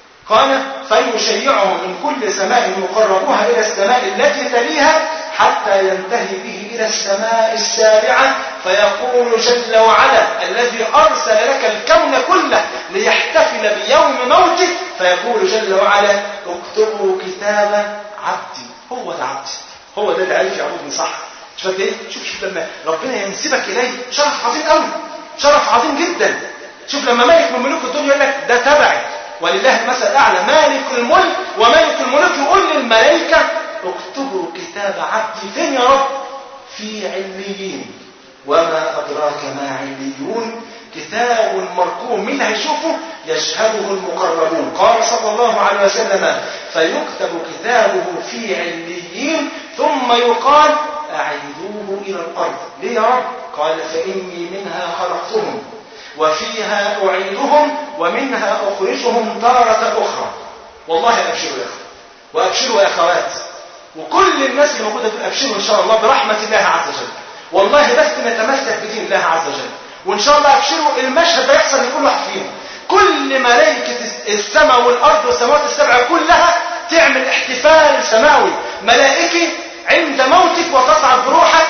قال فيشيعه من كل سماء مقربوها إلى السماء التي تليها حتى ينتهي به إلى السماء السابعة، فيقول جل وعلا الذي أرسل لك الكون كله ليحتفل بيوم موتك، فيقول جل وعلا اكتبوا كتاب عبدي. هو ده عبدي، هو ده اللي عارف يعبدني صح. شوف ايه؟ شوف لما ربنا ينسبك إليه شرف عظيم قوي، شرف عظيم جدا. شوف لما ملك من ملوك الدنيا يقول لك ده تبعي، ولله المثل الأعلى، مالك الملك وملك الملوك يقول للملائكة اكتبوا كتاب عبدي. فين يا رب؟ في عليين. وما أدراك ما عليون؟ كتاب مرقوم. مين هيشوفه؟ يشهده المقربون. قال صلى الله عليه وسلم فيكتب كتابه في عليين ثم يقال أعيدوه إلى الأرض. ليه يا رب؟ قال فإني منها خلقتهم وفيها أعيدهم ومنها أخرجهم تارة أخرى. والله أبشروا يا أخوة وأبشروا يا أخوات، وكل الناس اللي موجودة في أبشروا إن شاء الله برحمة الله عز وجل. والله بس نتمسك بدين الله عز وجل، وإن شاء الله أبشروا المشهد ده يحصل لكل واحد فيهم. كل ملائكة السماء والأرض والسماوات السبع كلها تعمل احتفال سماوي ملائكي عند موتك وتصعد بروحك،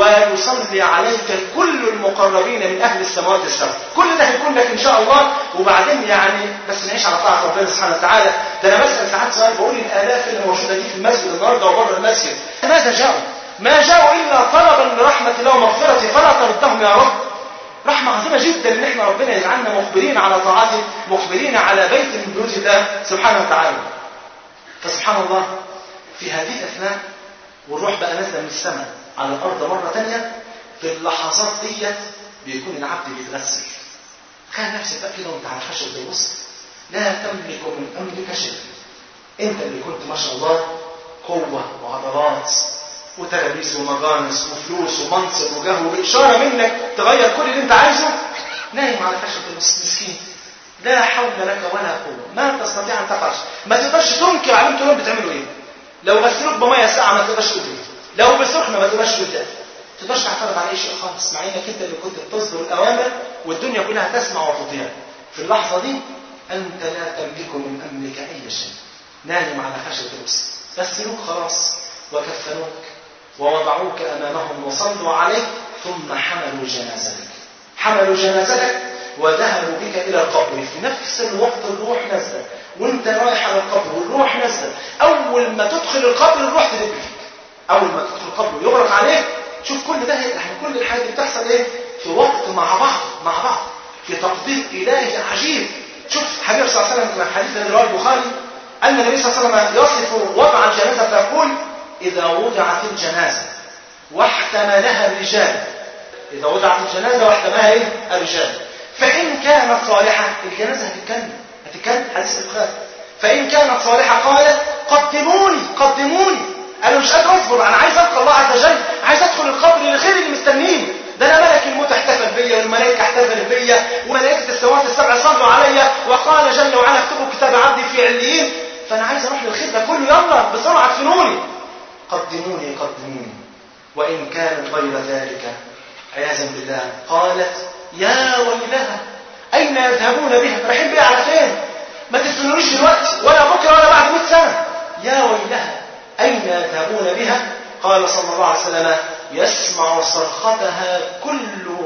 ويصلي عليك كل المقربين من أهل السماوات السبع. كل ده هيكون لك إن شاء الله. وبعدين يعني بس نعيش على طاعة ربنا سبحانه وتعالى. ده أنا بسأل ساعات سؤال، بقول الآلاف اللي موجودة دي في المسجد النهارده وبره المسجد ماذا جاءوا؟ ما جاءوا إلا طلبا لرحمة الله ومغفرته، فلا تردهم يا رب. رحمة عظيمة جدا ان احنا ربنا يجعلنا مقبلين على طاعته، مقبلين على بيت من بيوت الله سبحانه وتعالى. فسبحان الله في هذه الأثناء والروح بقى نازله من السماء على الأرض مرة تانية، في اللحظات ديت بيكون العبد بيتغسل. تخيل نفسك بقى كده وانت على خشبة الوسط، لا تملك من أمرك شيء. انت اللي كنت ما شاء الله قوة وعضلات وتلابيس ومجانس وفلوس ومنصب وجاه وبإشارة منك تغير كل اللي انت عايزه، نايم على خشبة الوسط مسكين، لا حول لك ولا قوة، ما تستطيع أن تفعل، ما تقدرش تنكر عليهم تقول لهم بتعملوا ايه. لو غسلوك بمية ساقعة ما تقدرش تقول ايه، لو بسخنة ما تقدرش تقول ايه، ما تقدرش تعترض على اي شيء خالص، مع انك انت اللي كنت بتصدر الأوامر والدنيا كلها تسمع وتطيع. في اللحظة دي أنت لا تملك من أمرك أي شيء، نايم على خشبة الوسط، غسلوك خلاص وكفنوك ووضعوك أمامهم وصلوا عليك، ثم حملوا جنازتك وذهبوا بك إلى القبر. في نفس الوقت الروح نزل وانت رايح على القبر والروح نزل. أول ما تدخل القبر الروح تدب فيك، أول ما تدخل القبر يغرق عليك. شوف كل ده، احنا كل الحاجات دي بتحصل ايه في وقت مع بعض في تقدير إلهي عجيب. شوف حبيب صلى الله عليه وسلم في الحديث الذي رواه البخاري أن النبي صلى الله عليه وسلم يصف وضع الجنازة فيقول: إذا وضعت الجنازة واحتملها الرجال، إذا وضعت الجنازة واحتملها الرجال، فإن كانت صالحة، الجنازة هتتكلم حديث البخاري، فإن كانت صالحة قالت: قدموني، أنا مش قادر أصبر، أنا عايز ألقى الله عز وجل، عايز أدخل القبر للخير اللي مستنيني، ده أنا ملك الموت احتفل بيا والملائكة احتفلت بيا وملائكة السماوات السبع صلوا عليا، وقال جل وعلا: اكتبوا كتاب عبدي في عليين، فأنا عايز أروح للخير ده كله، يلا بسرعة ادفنوني، قدموني. وإن كانت غير ذلك عياذا بالله قالت: يا ويلها، أين يذهبون بها؟ رايحين بها على فين؟ ما تدفنونيش دلوقتي ولا بكرة ولا بعد 100 سنة، يا ويلها أين يذهبون بها؟ قال صلى الله عليه وسلم: يسمع صرختها كل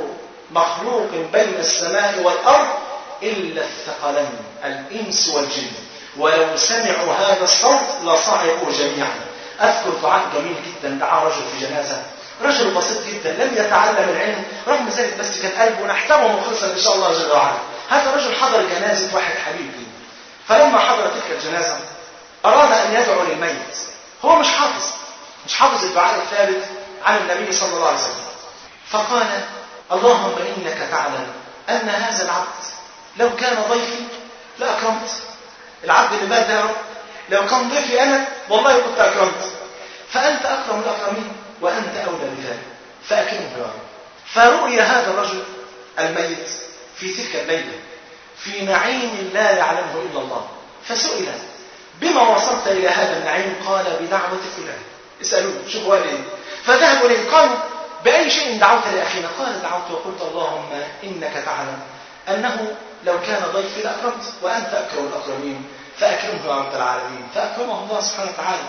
مخلوق بين السماء والأرض إلا الثقلين الإنس والجن، ولو سمعوا هذا الصوت لصعقوا جميعا. أذكر دعاء جميل جدا دعا رجل في جنازة، رجل بسيط جدا لم يتعلم العلم، رغم ذلك بس كان قلبه نحترمه مخلصا إن شاء الله جل وعلا. هذا الرجل حضر جنازة واحد حبيب لي، فلما حضر تلك الجنازة أراد أن يدعو للميت، هو مش حافظ الدعاء الثابت عن النبي صلى الله عليه وسلم، فقال: اللهم إنك تعلم أن هذا العبد لو كان ضيفي لأكرمت. العبد اللي مات ده لو كان ضيفي أنا والله كنت أكرمت، فأنت أكرم الأكرمين وأنت أولى بذلك فأكرمه يا رب. فرؤي هذا الرجل الميت في تلك الليلة في نعيم لا يعلمه إلا الله، فسئل: بما وصلت إلى هذا النعيم؟ قال: بدعوة فلان. اسألوه شوفوا قال إيه. فذهبوا إليه قالوا: بأي شيء دعوت لأخينا؟ قال: دعوت وقلت اللهم إنك تعلم أنه لو كان ضيفي لأكرمت وأنت أكرم الأكرمين فأكرمه يا رب العالمين، فأكرمه الله سبحانه وتعالى.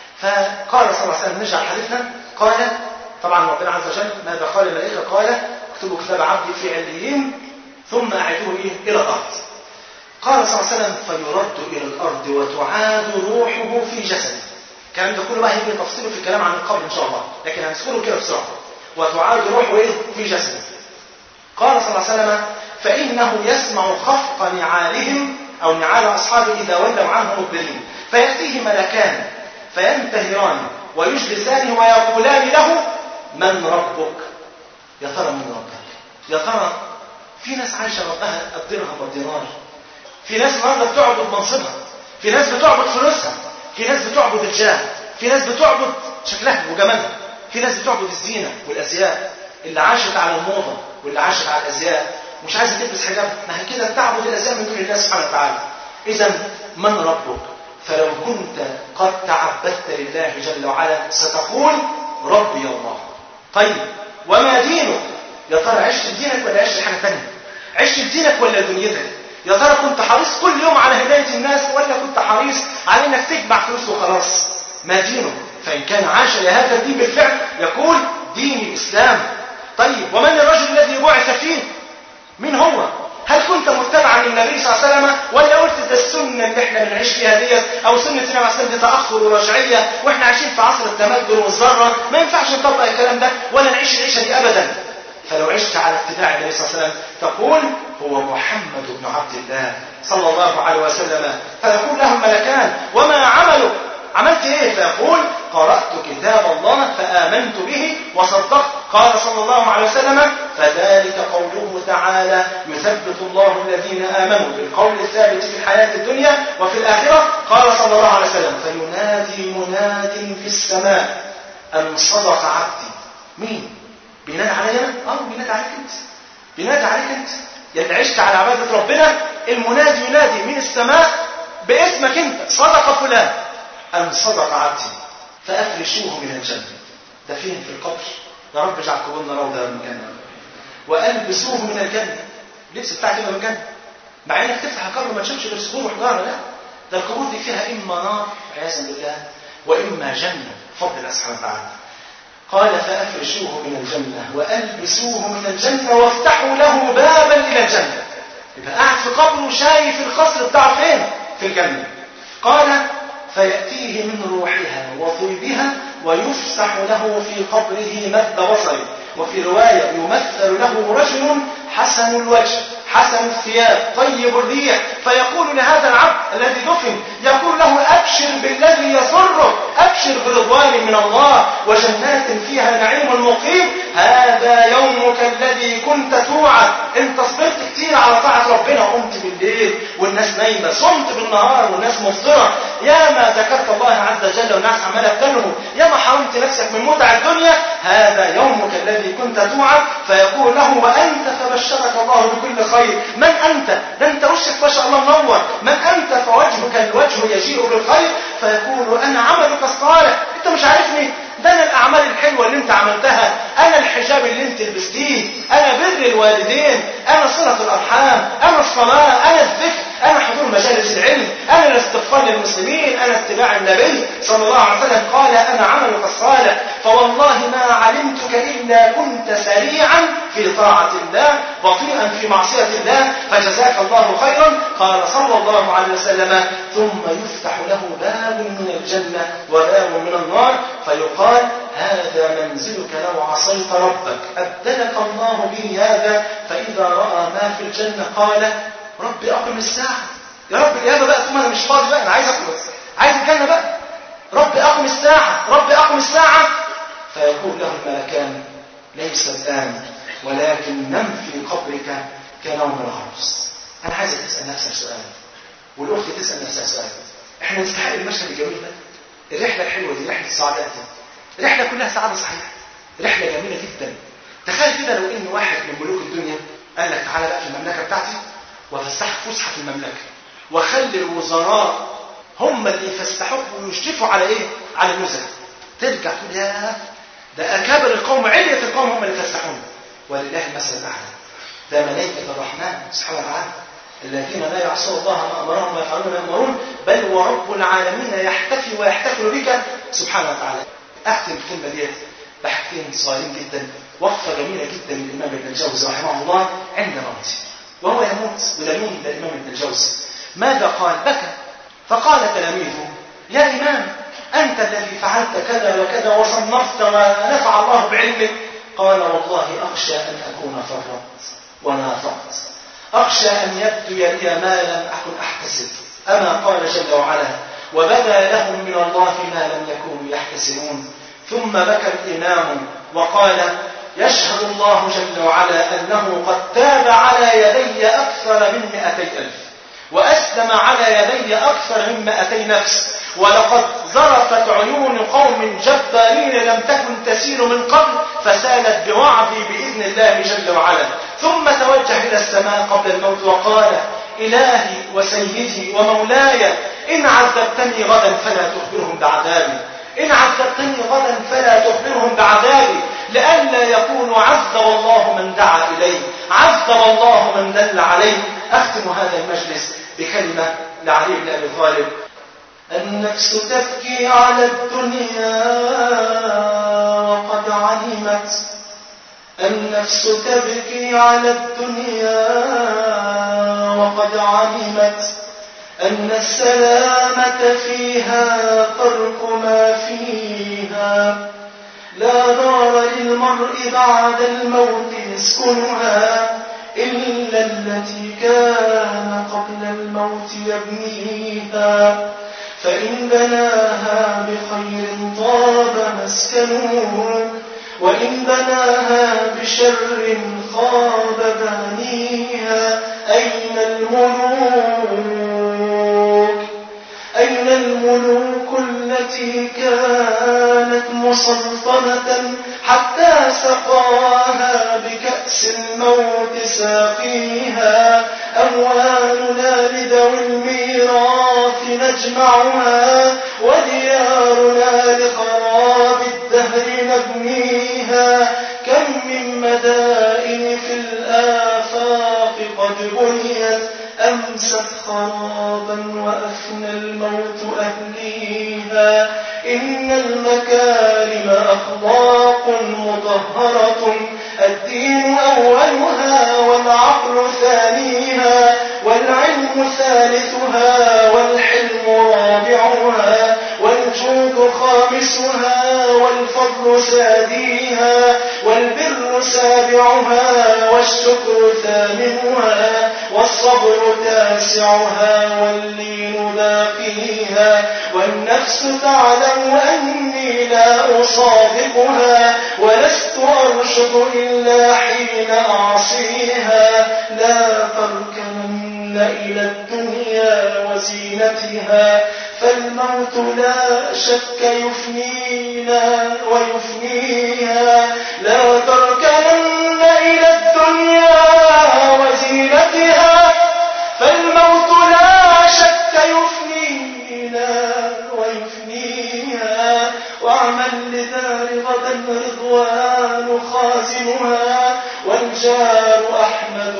فقال صلى الله عليه وسلم: نرجع حديثنا، قال طبعا ربنا عز وجل ماذا قال الملائكة؟ قال: اكتبوا كتاب عبدي في عليين ثم أعيدوه إلى الأرض. قال صلى الله عليه وسلم: فيرد إلى الأرض وتعاد روحه في جسده. الكلام ده كله بقى هيجي تفصيله في الكلام عن القبر إن شاء الله، لكن هنذكره كده بسرعة. وتعاد روحه في جسده. قال صلى الله عليه وسلم: فإنه يسمع خفق نعالهم أو نعال أصحابه إذا ولوا عنه مدبرين، فيأتيه ملكان فينتهران ويجلسانه ويقولان له: من ربك؟ يا ترى من ربك؟ يا ترى في ناس عايشة ربها الدرهم والدينار، في ناس النهارده بتعبد منصبها، في ناس بتعبد فلوسها، في ناس بتعبد الجاه، في ناس بتعبد شكلها وجمالها، في ناس بتعبد الزينة والأزياء، اللي عاشت على الموضة واللي عاشت على الأزياء مش عايزة تلبس حجاب، ما هي كده تعبد الأزياء من دون الله سبحانه وتعالى. إذا من ربك؟ فلو كنت قد تعبدت لله جل وعلا ستقول: ربي الله. طيب وما دينك؟ يا ترى عشت دينك ولا عشت حاجة تانية؟ عشت دينك ولا دنيتك؟ يا ترى كنت حريص كل يوم على هداية الناس ولا كنت حريص على انك تجمع فلوس وخلاص؟ ما دينك؟ فإن كان عاش لهذا الدين بالفعل يقول: دين الإسلام. طيب ومن الرجل الذي بعث فيه؟ من هو؟ هل كنت متبعا للنبي صلى الله عليه وسلم ولا قلت ده السنة اللي احنا بنعيش فيها ديت او سنة النبي صلى الله عليه وسلم دي تأخر ورجعية واحنا عايشين في عصر التمدن والذرة ما ينفعش نطبق الكلام ده ولا نعيش العيشة دي ابدا؟ فلو عشت على اتباع النبي صلى الله عليه وسلم تقول هو محمد بن عبد الله صلى الله عليه وسلم. فيقول له الملكان وما عملك؟ عملت ايه؟ فيقول قرأت كتاب الله فآمنت به وصدقت. قال صلى الله عليه وسلم فذلك قوله تعالى يثبت الله الذين آمنوا بالقول الثابت في الحياة الدنيا وفي الآخرة. قال صلى الله عليه وسلم فينادي مناد في السماء أن صدق عبدي. مين بينادي علينا؟ بينادي عليك انت، بينادي عليك انت يلي عشت على عبادة ربنا. المنادي ينادي من السماء باسمك انت، صدق فلان أن صدق عبدي فأفرشوه من الجنة. ده فين؟ في القبر. يا رب اجعل قبورنا روضة من الجنة. وألبسوه من الجنة. لبس بتاعك من الجنة، مع انك تفتح القبر ما تشوفش غير صخور وحجارة. لا، ده القبور دي فيها إما نار عياذا بالله وإما جنة بفضل الله سبحانه وتعالى. قال فأفرشوه من الجنة وألبسوه من الجنة وافتحوا له بابا إلى الجنة. يبقى قاعد في قبره وشايف القصر بتاعه فين؟ في الجنة. قال فيأتيه من روحها وطيبها ويفسح له في قبره مد بصره. وفي رواية يمثل له رجل حسن الوجه حسن الثياب طيب الريح، فيقول لهذا العبد الذي دفن، يقول له أبشر بالذي يسرك، أبشر برضوان من الله وجنات فيها نعيم مقيم، هذا يومك الذي كنت توعد. انت صبرت كتير على طاعة ربنا، قمت بالليل والناس نايمة، صمت بالنهار والناس مفطرة، يا ما ذكرت الله عز وجل والناس عمالة تنهو، يا ما حرمت نفسك من متع الدنيا، هذا يومك الذي كنت توعد. فيقول له وأنت فبشرك الله بكل خير. من أنت؟ ده أنت وشك ما شاء الله منور. من أنت؟ فوجهك الوجه يجيء بالخير. فيقول أنا عملك الصالح. أنت مش عارفني؟ ده أنا الأعمال الحلوة اللي أنت عملتها، أنا الحجاب اللي أنت لبستيه، أنا بر الوالدين، أنا صلة الأرحام، أنا الصلاة، أنا الذكر، أنا حضور مجالس العلم، أنا الاستغفار للمسلمين، أنا اتباع النبي صلى الله عليه وسلم. قال أنا عملك الصالح فوالله ما علمتك إلا كنت سريعا في طاعة الله بطيئا في معصية الله فجزاك الله خيرا. قال صلى الله عليه وسلم ثم يفتح له باب من الجنة وباب من النار فيقال هذا منزلك لو عصيت ربك أبدلك الله به هذا. فإذا رأى ما في الجنة قال رب أقم الساعة. يا رب الإجابة بقى، ثم أنا مش فاضي بقى، أنا عايز أخلص، عايز الجنة بقى، رب أقم الساعة، رب أقم الساعة. فيقول له الملكان ليس الآن ولكن نم في قبرك كنوم العروس. أنا عايزك تسأل نفسك سؤال والأخت تسأل نفسها سؤال. إحنا نستحق المشهد الجميل ده؟ الرحلة الحلوة دي، رحلة السعادة دي، رحلة كلها سعادة صحيحة، رحلة جميلة جدا. تخيل كده لو إن واحد من ملوك الدنيا قال لك تعالى بقى في المملكة بتاعتي وفسحك فسحة في المملكة وخلي الوزراء هم اللي يفسحوك ويشرفوا على إيه؟ على النزهة. ترجع تقول يا ده أكابر القوم علية القوم هم اللي يفسحون. ولله المثل الأعلى. ده ملائكة الرحمن سبحانه وتعالى الذين لا يعصون الله ما أمرهم ويفعلون ما يأمرون بل ورب العالمين يحتفي ويحتفل بك سبحانه وتعالى. أختم الكلمة ديت بحاجتين صغيرين جدا، وقفة جميلة جدا للإمام ابن الجوزي رحمه الله عند موته وهو يموت ولمين للإمام ابن الجوزي. ماذا قال؟ بكى. فقال تلاميذه يا إمام أنت الذي فعلت كذا وكذا وصنفت ونفع الله بعلمك. قال والله أخشى أن أكون فرطت ونافقت، أخشى أن يبدو لي ما لم أكن أحتسب. أما قال جل وعلا وبدا لهم من الله ما لم يكونوا يحتسبون. ثم بكى الإمام وقال يشهد الله جل وعلا أنه قد تاب على يدي أكثر من 200,000 وأسلم على يدي أكثر من 200 نفس، ولقد زرفت عيون قوم جبارين لم تكن تسيل من قبل فسالت بوعدي بإذن الله جل وعلا. ثم توجه إلى السماء قبل الموت وقال إلهي وسيدي ومولاي إن عذبتني غدا فلا تخبرهم بعذابي، إن عذبتني غدا فلا تخبرهم بعذابي، لئلا يكون عذب الله من دعا إليه، عذب الله من دل عليه. أختم هذا المجلس بكلمة لعلي بن أبي طالب: النفس تبكي على الدنيا وقد علمت، النفس تبكي على الدنيا وقد علمت أن السلامة فيها ترك ما فيها، لا دار للمرء بعد الموت يسكنها إلا التي كان قبل الموت يبنيها، فإن بناها بخير طاب مسكنه، وإن بناها بشر خاب بانيها. أين الملوك التي كانت مسلطنة حتى سقاها بكأس الموت ساقيها؟ أموالنا لذوي الميراث نجمعها، وديارنا لخراب الدهر نبنيها. كم من مدائن في الآفاق قد بنيت أمست خرابا وأفنى الموت أهليها. إن المكارم أخلاق مطهرة، الدين أولها والعقل ثانيها، والعلم ثالثها والحلم رابعها، والجود خامسها والفضل ساديها، والبر سابعها والشكر ثامنها، والصبر تاسعها واللين باقيها. والنفس تعلم أني لا أصادقها، ولست أرشد إلا حين أعصيها. لا تركنن إلى الدنيا وزينتها، فالموت لا شك يفنينا ويفنيها. لا تركنن إلى الدنيا وزينتها، فالموت لا شك يفنينا ويفنيها. واعمل لدار غدا رضوان خازنها، والجار أحمد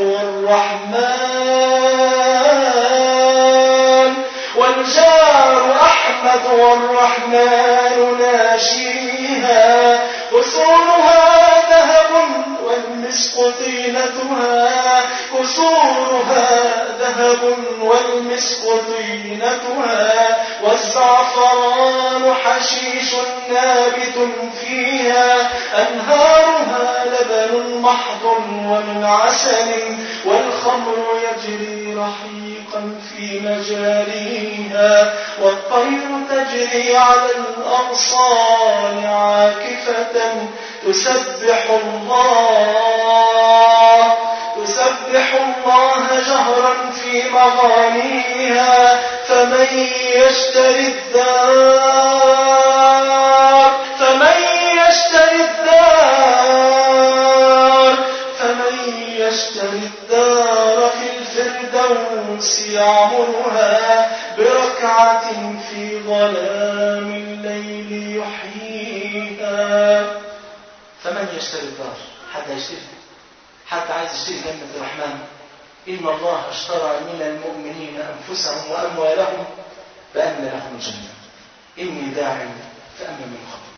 والرحمن ناشيها. قصورها ذهب والمسك طينتها، قصورها ذهب والمسك طينتها، والزعفران حشيش نابت فيها. أنهارها لبن محض ومن عسل، والخمر يجري رحيقا في مجاريها. والطير تجري على الأغصان عاكفة تسبح الله جهرا في مغانيها. فمن يشتري الدار في الفردوس يعمرها، بركعة في ظلام الليل يحييها. فمن يشتري الدار؟ حتى عايز يشتري جنة الرحمن. إن الله اشترى من المؤمنين أنفسهم وأموالهم بأن لهم الجنة. إني داع فأمن من خطر.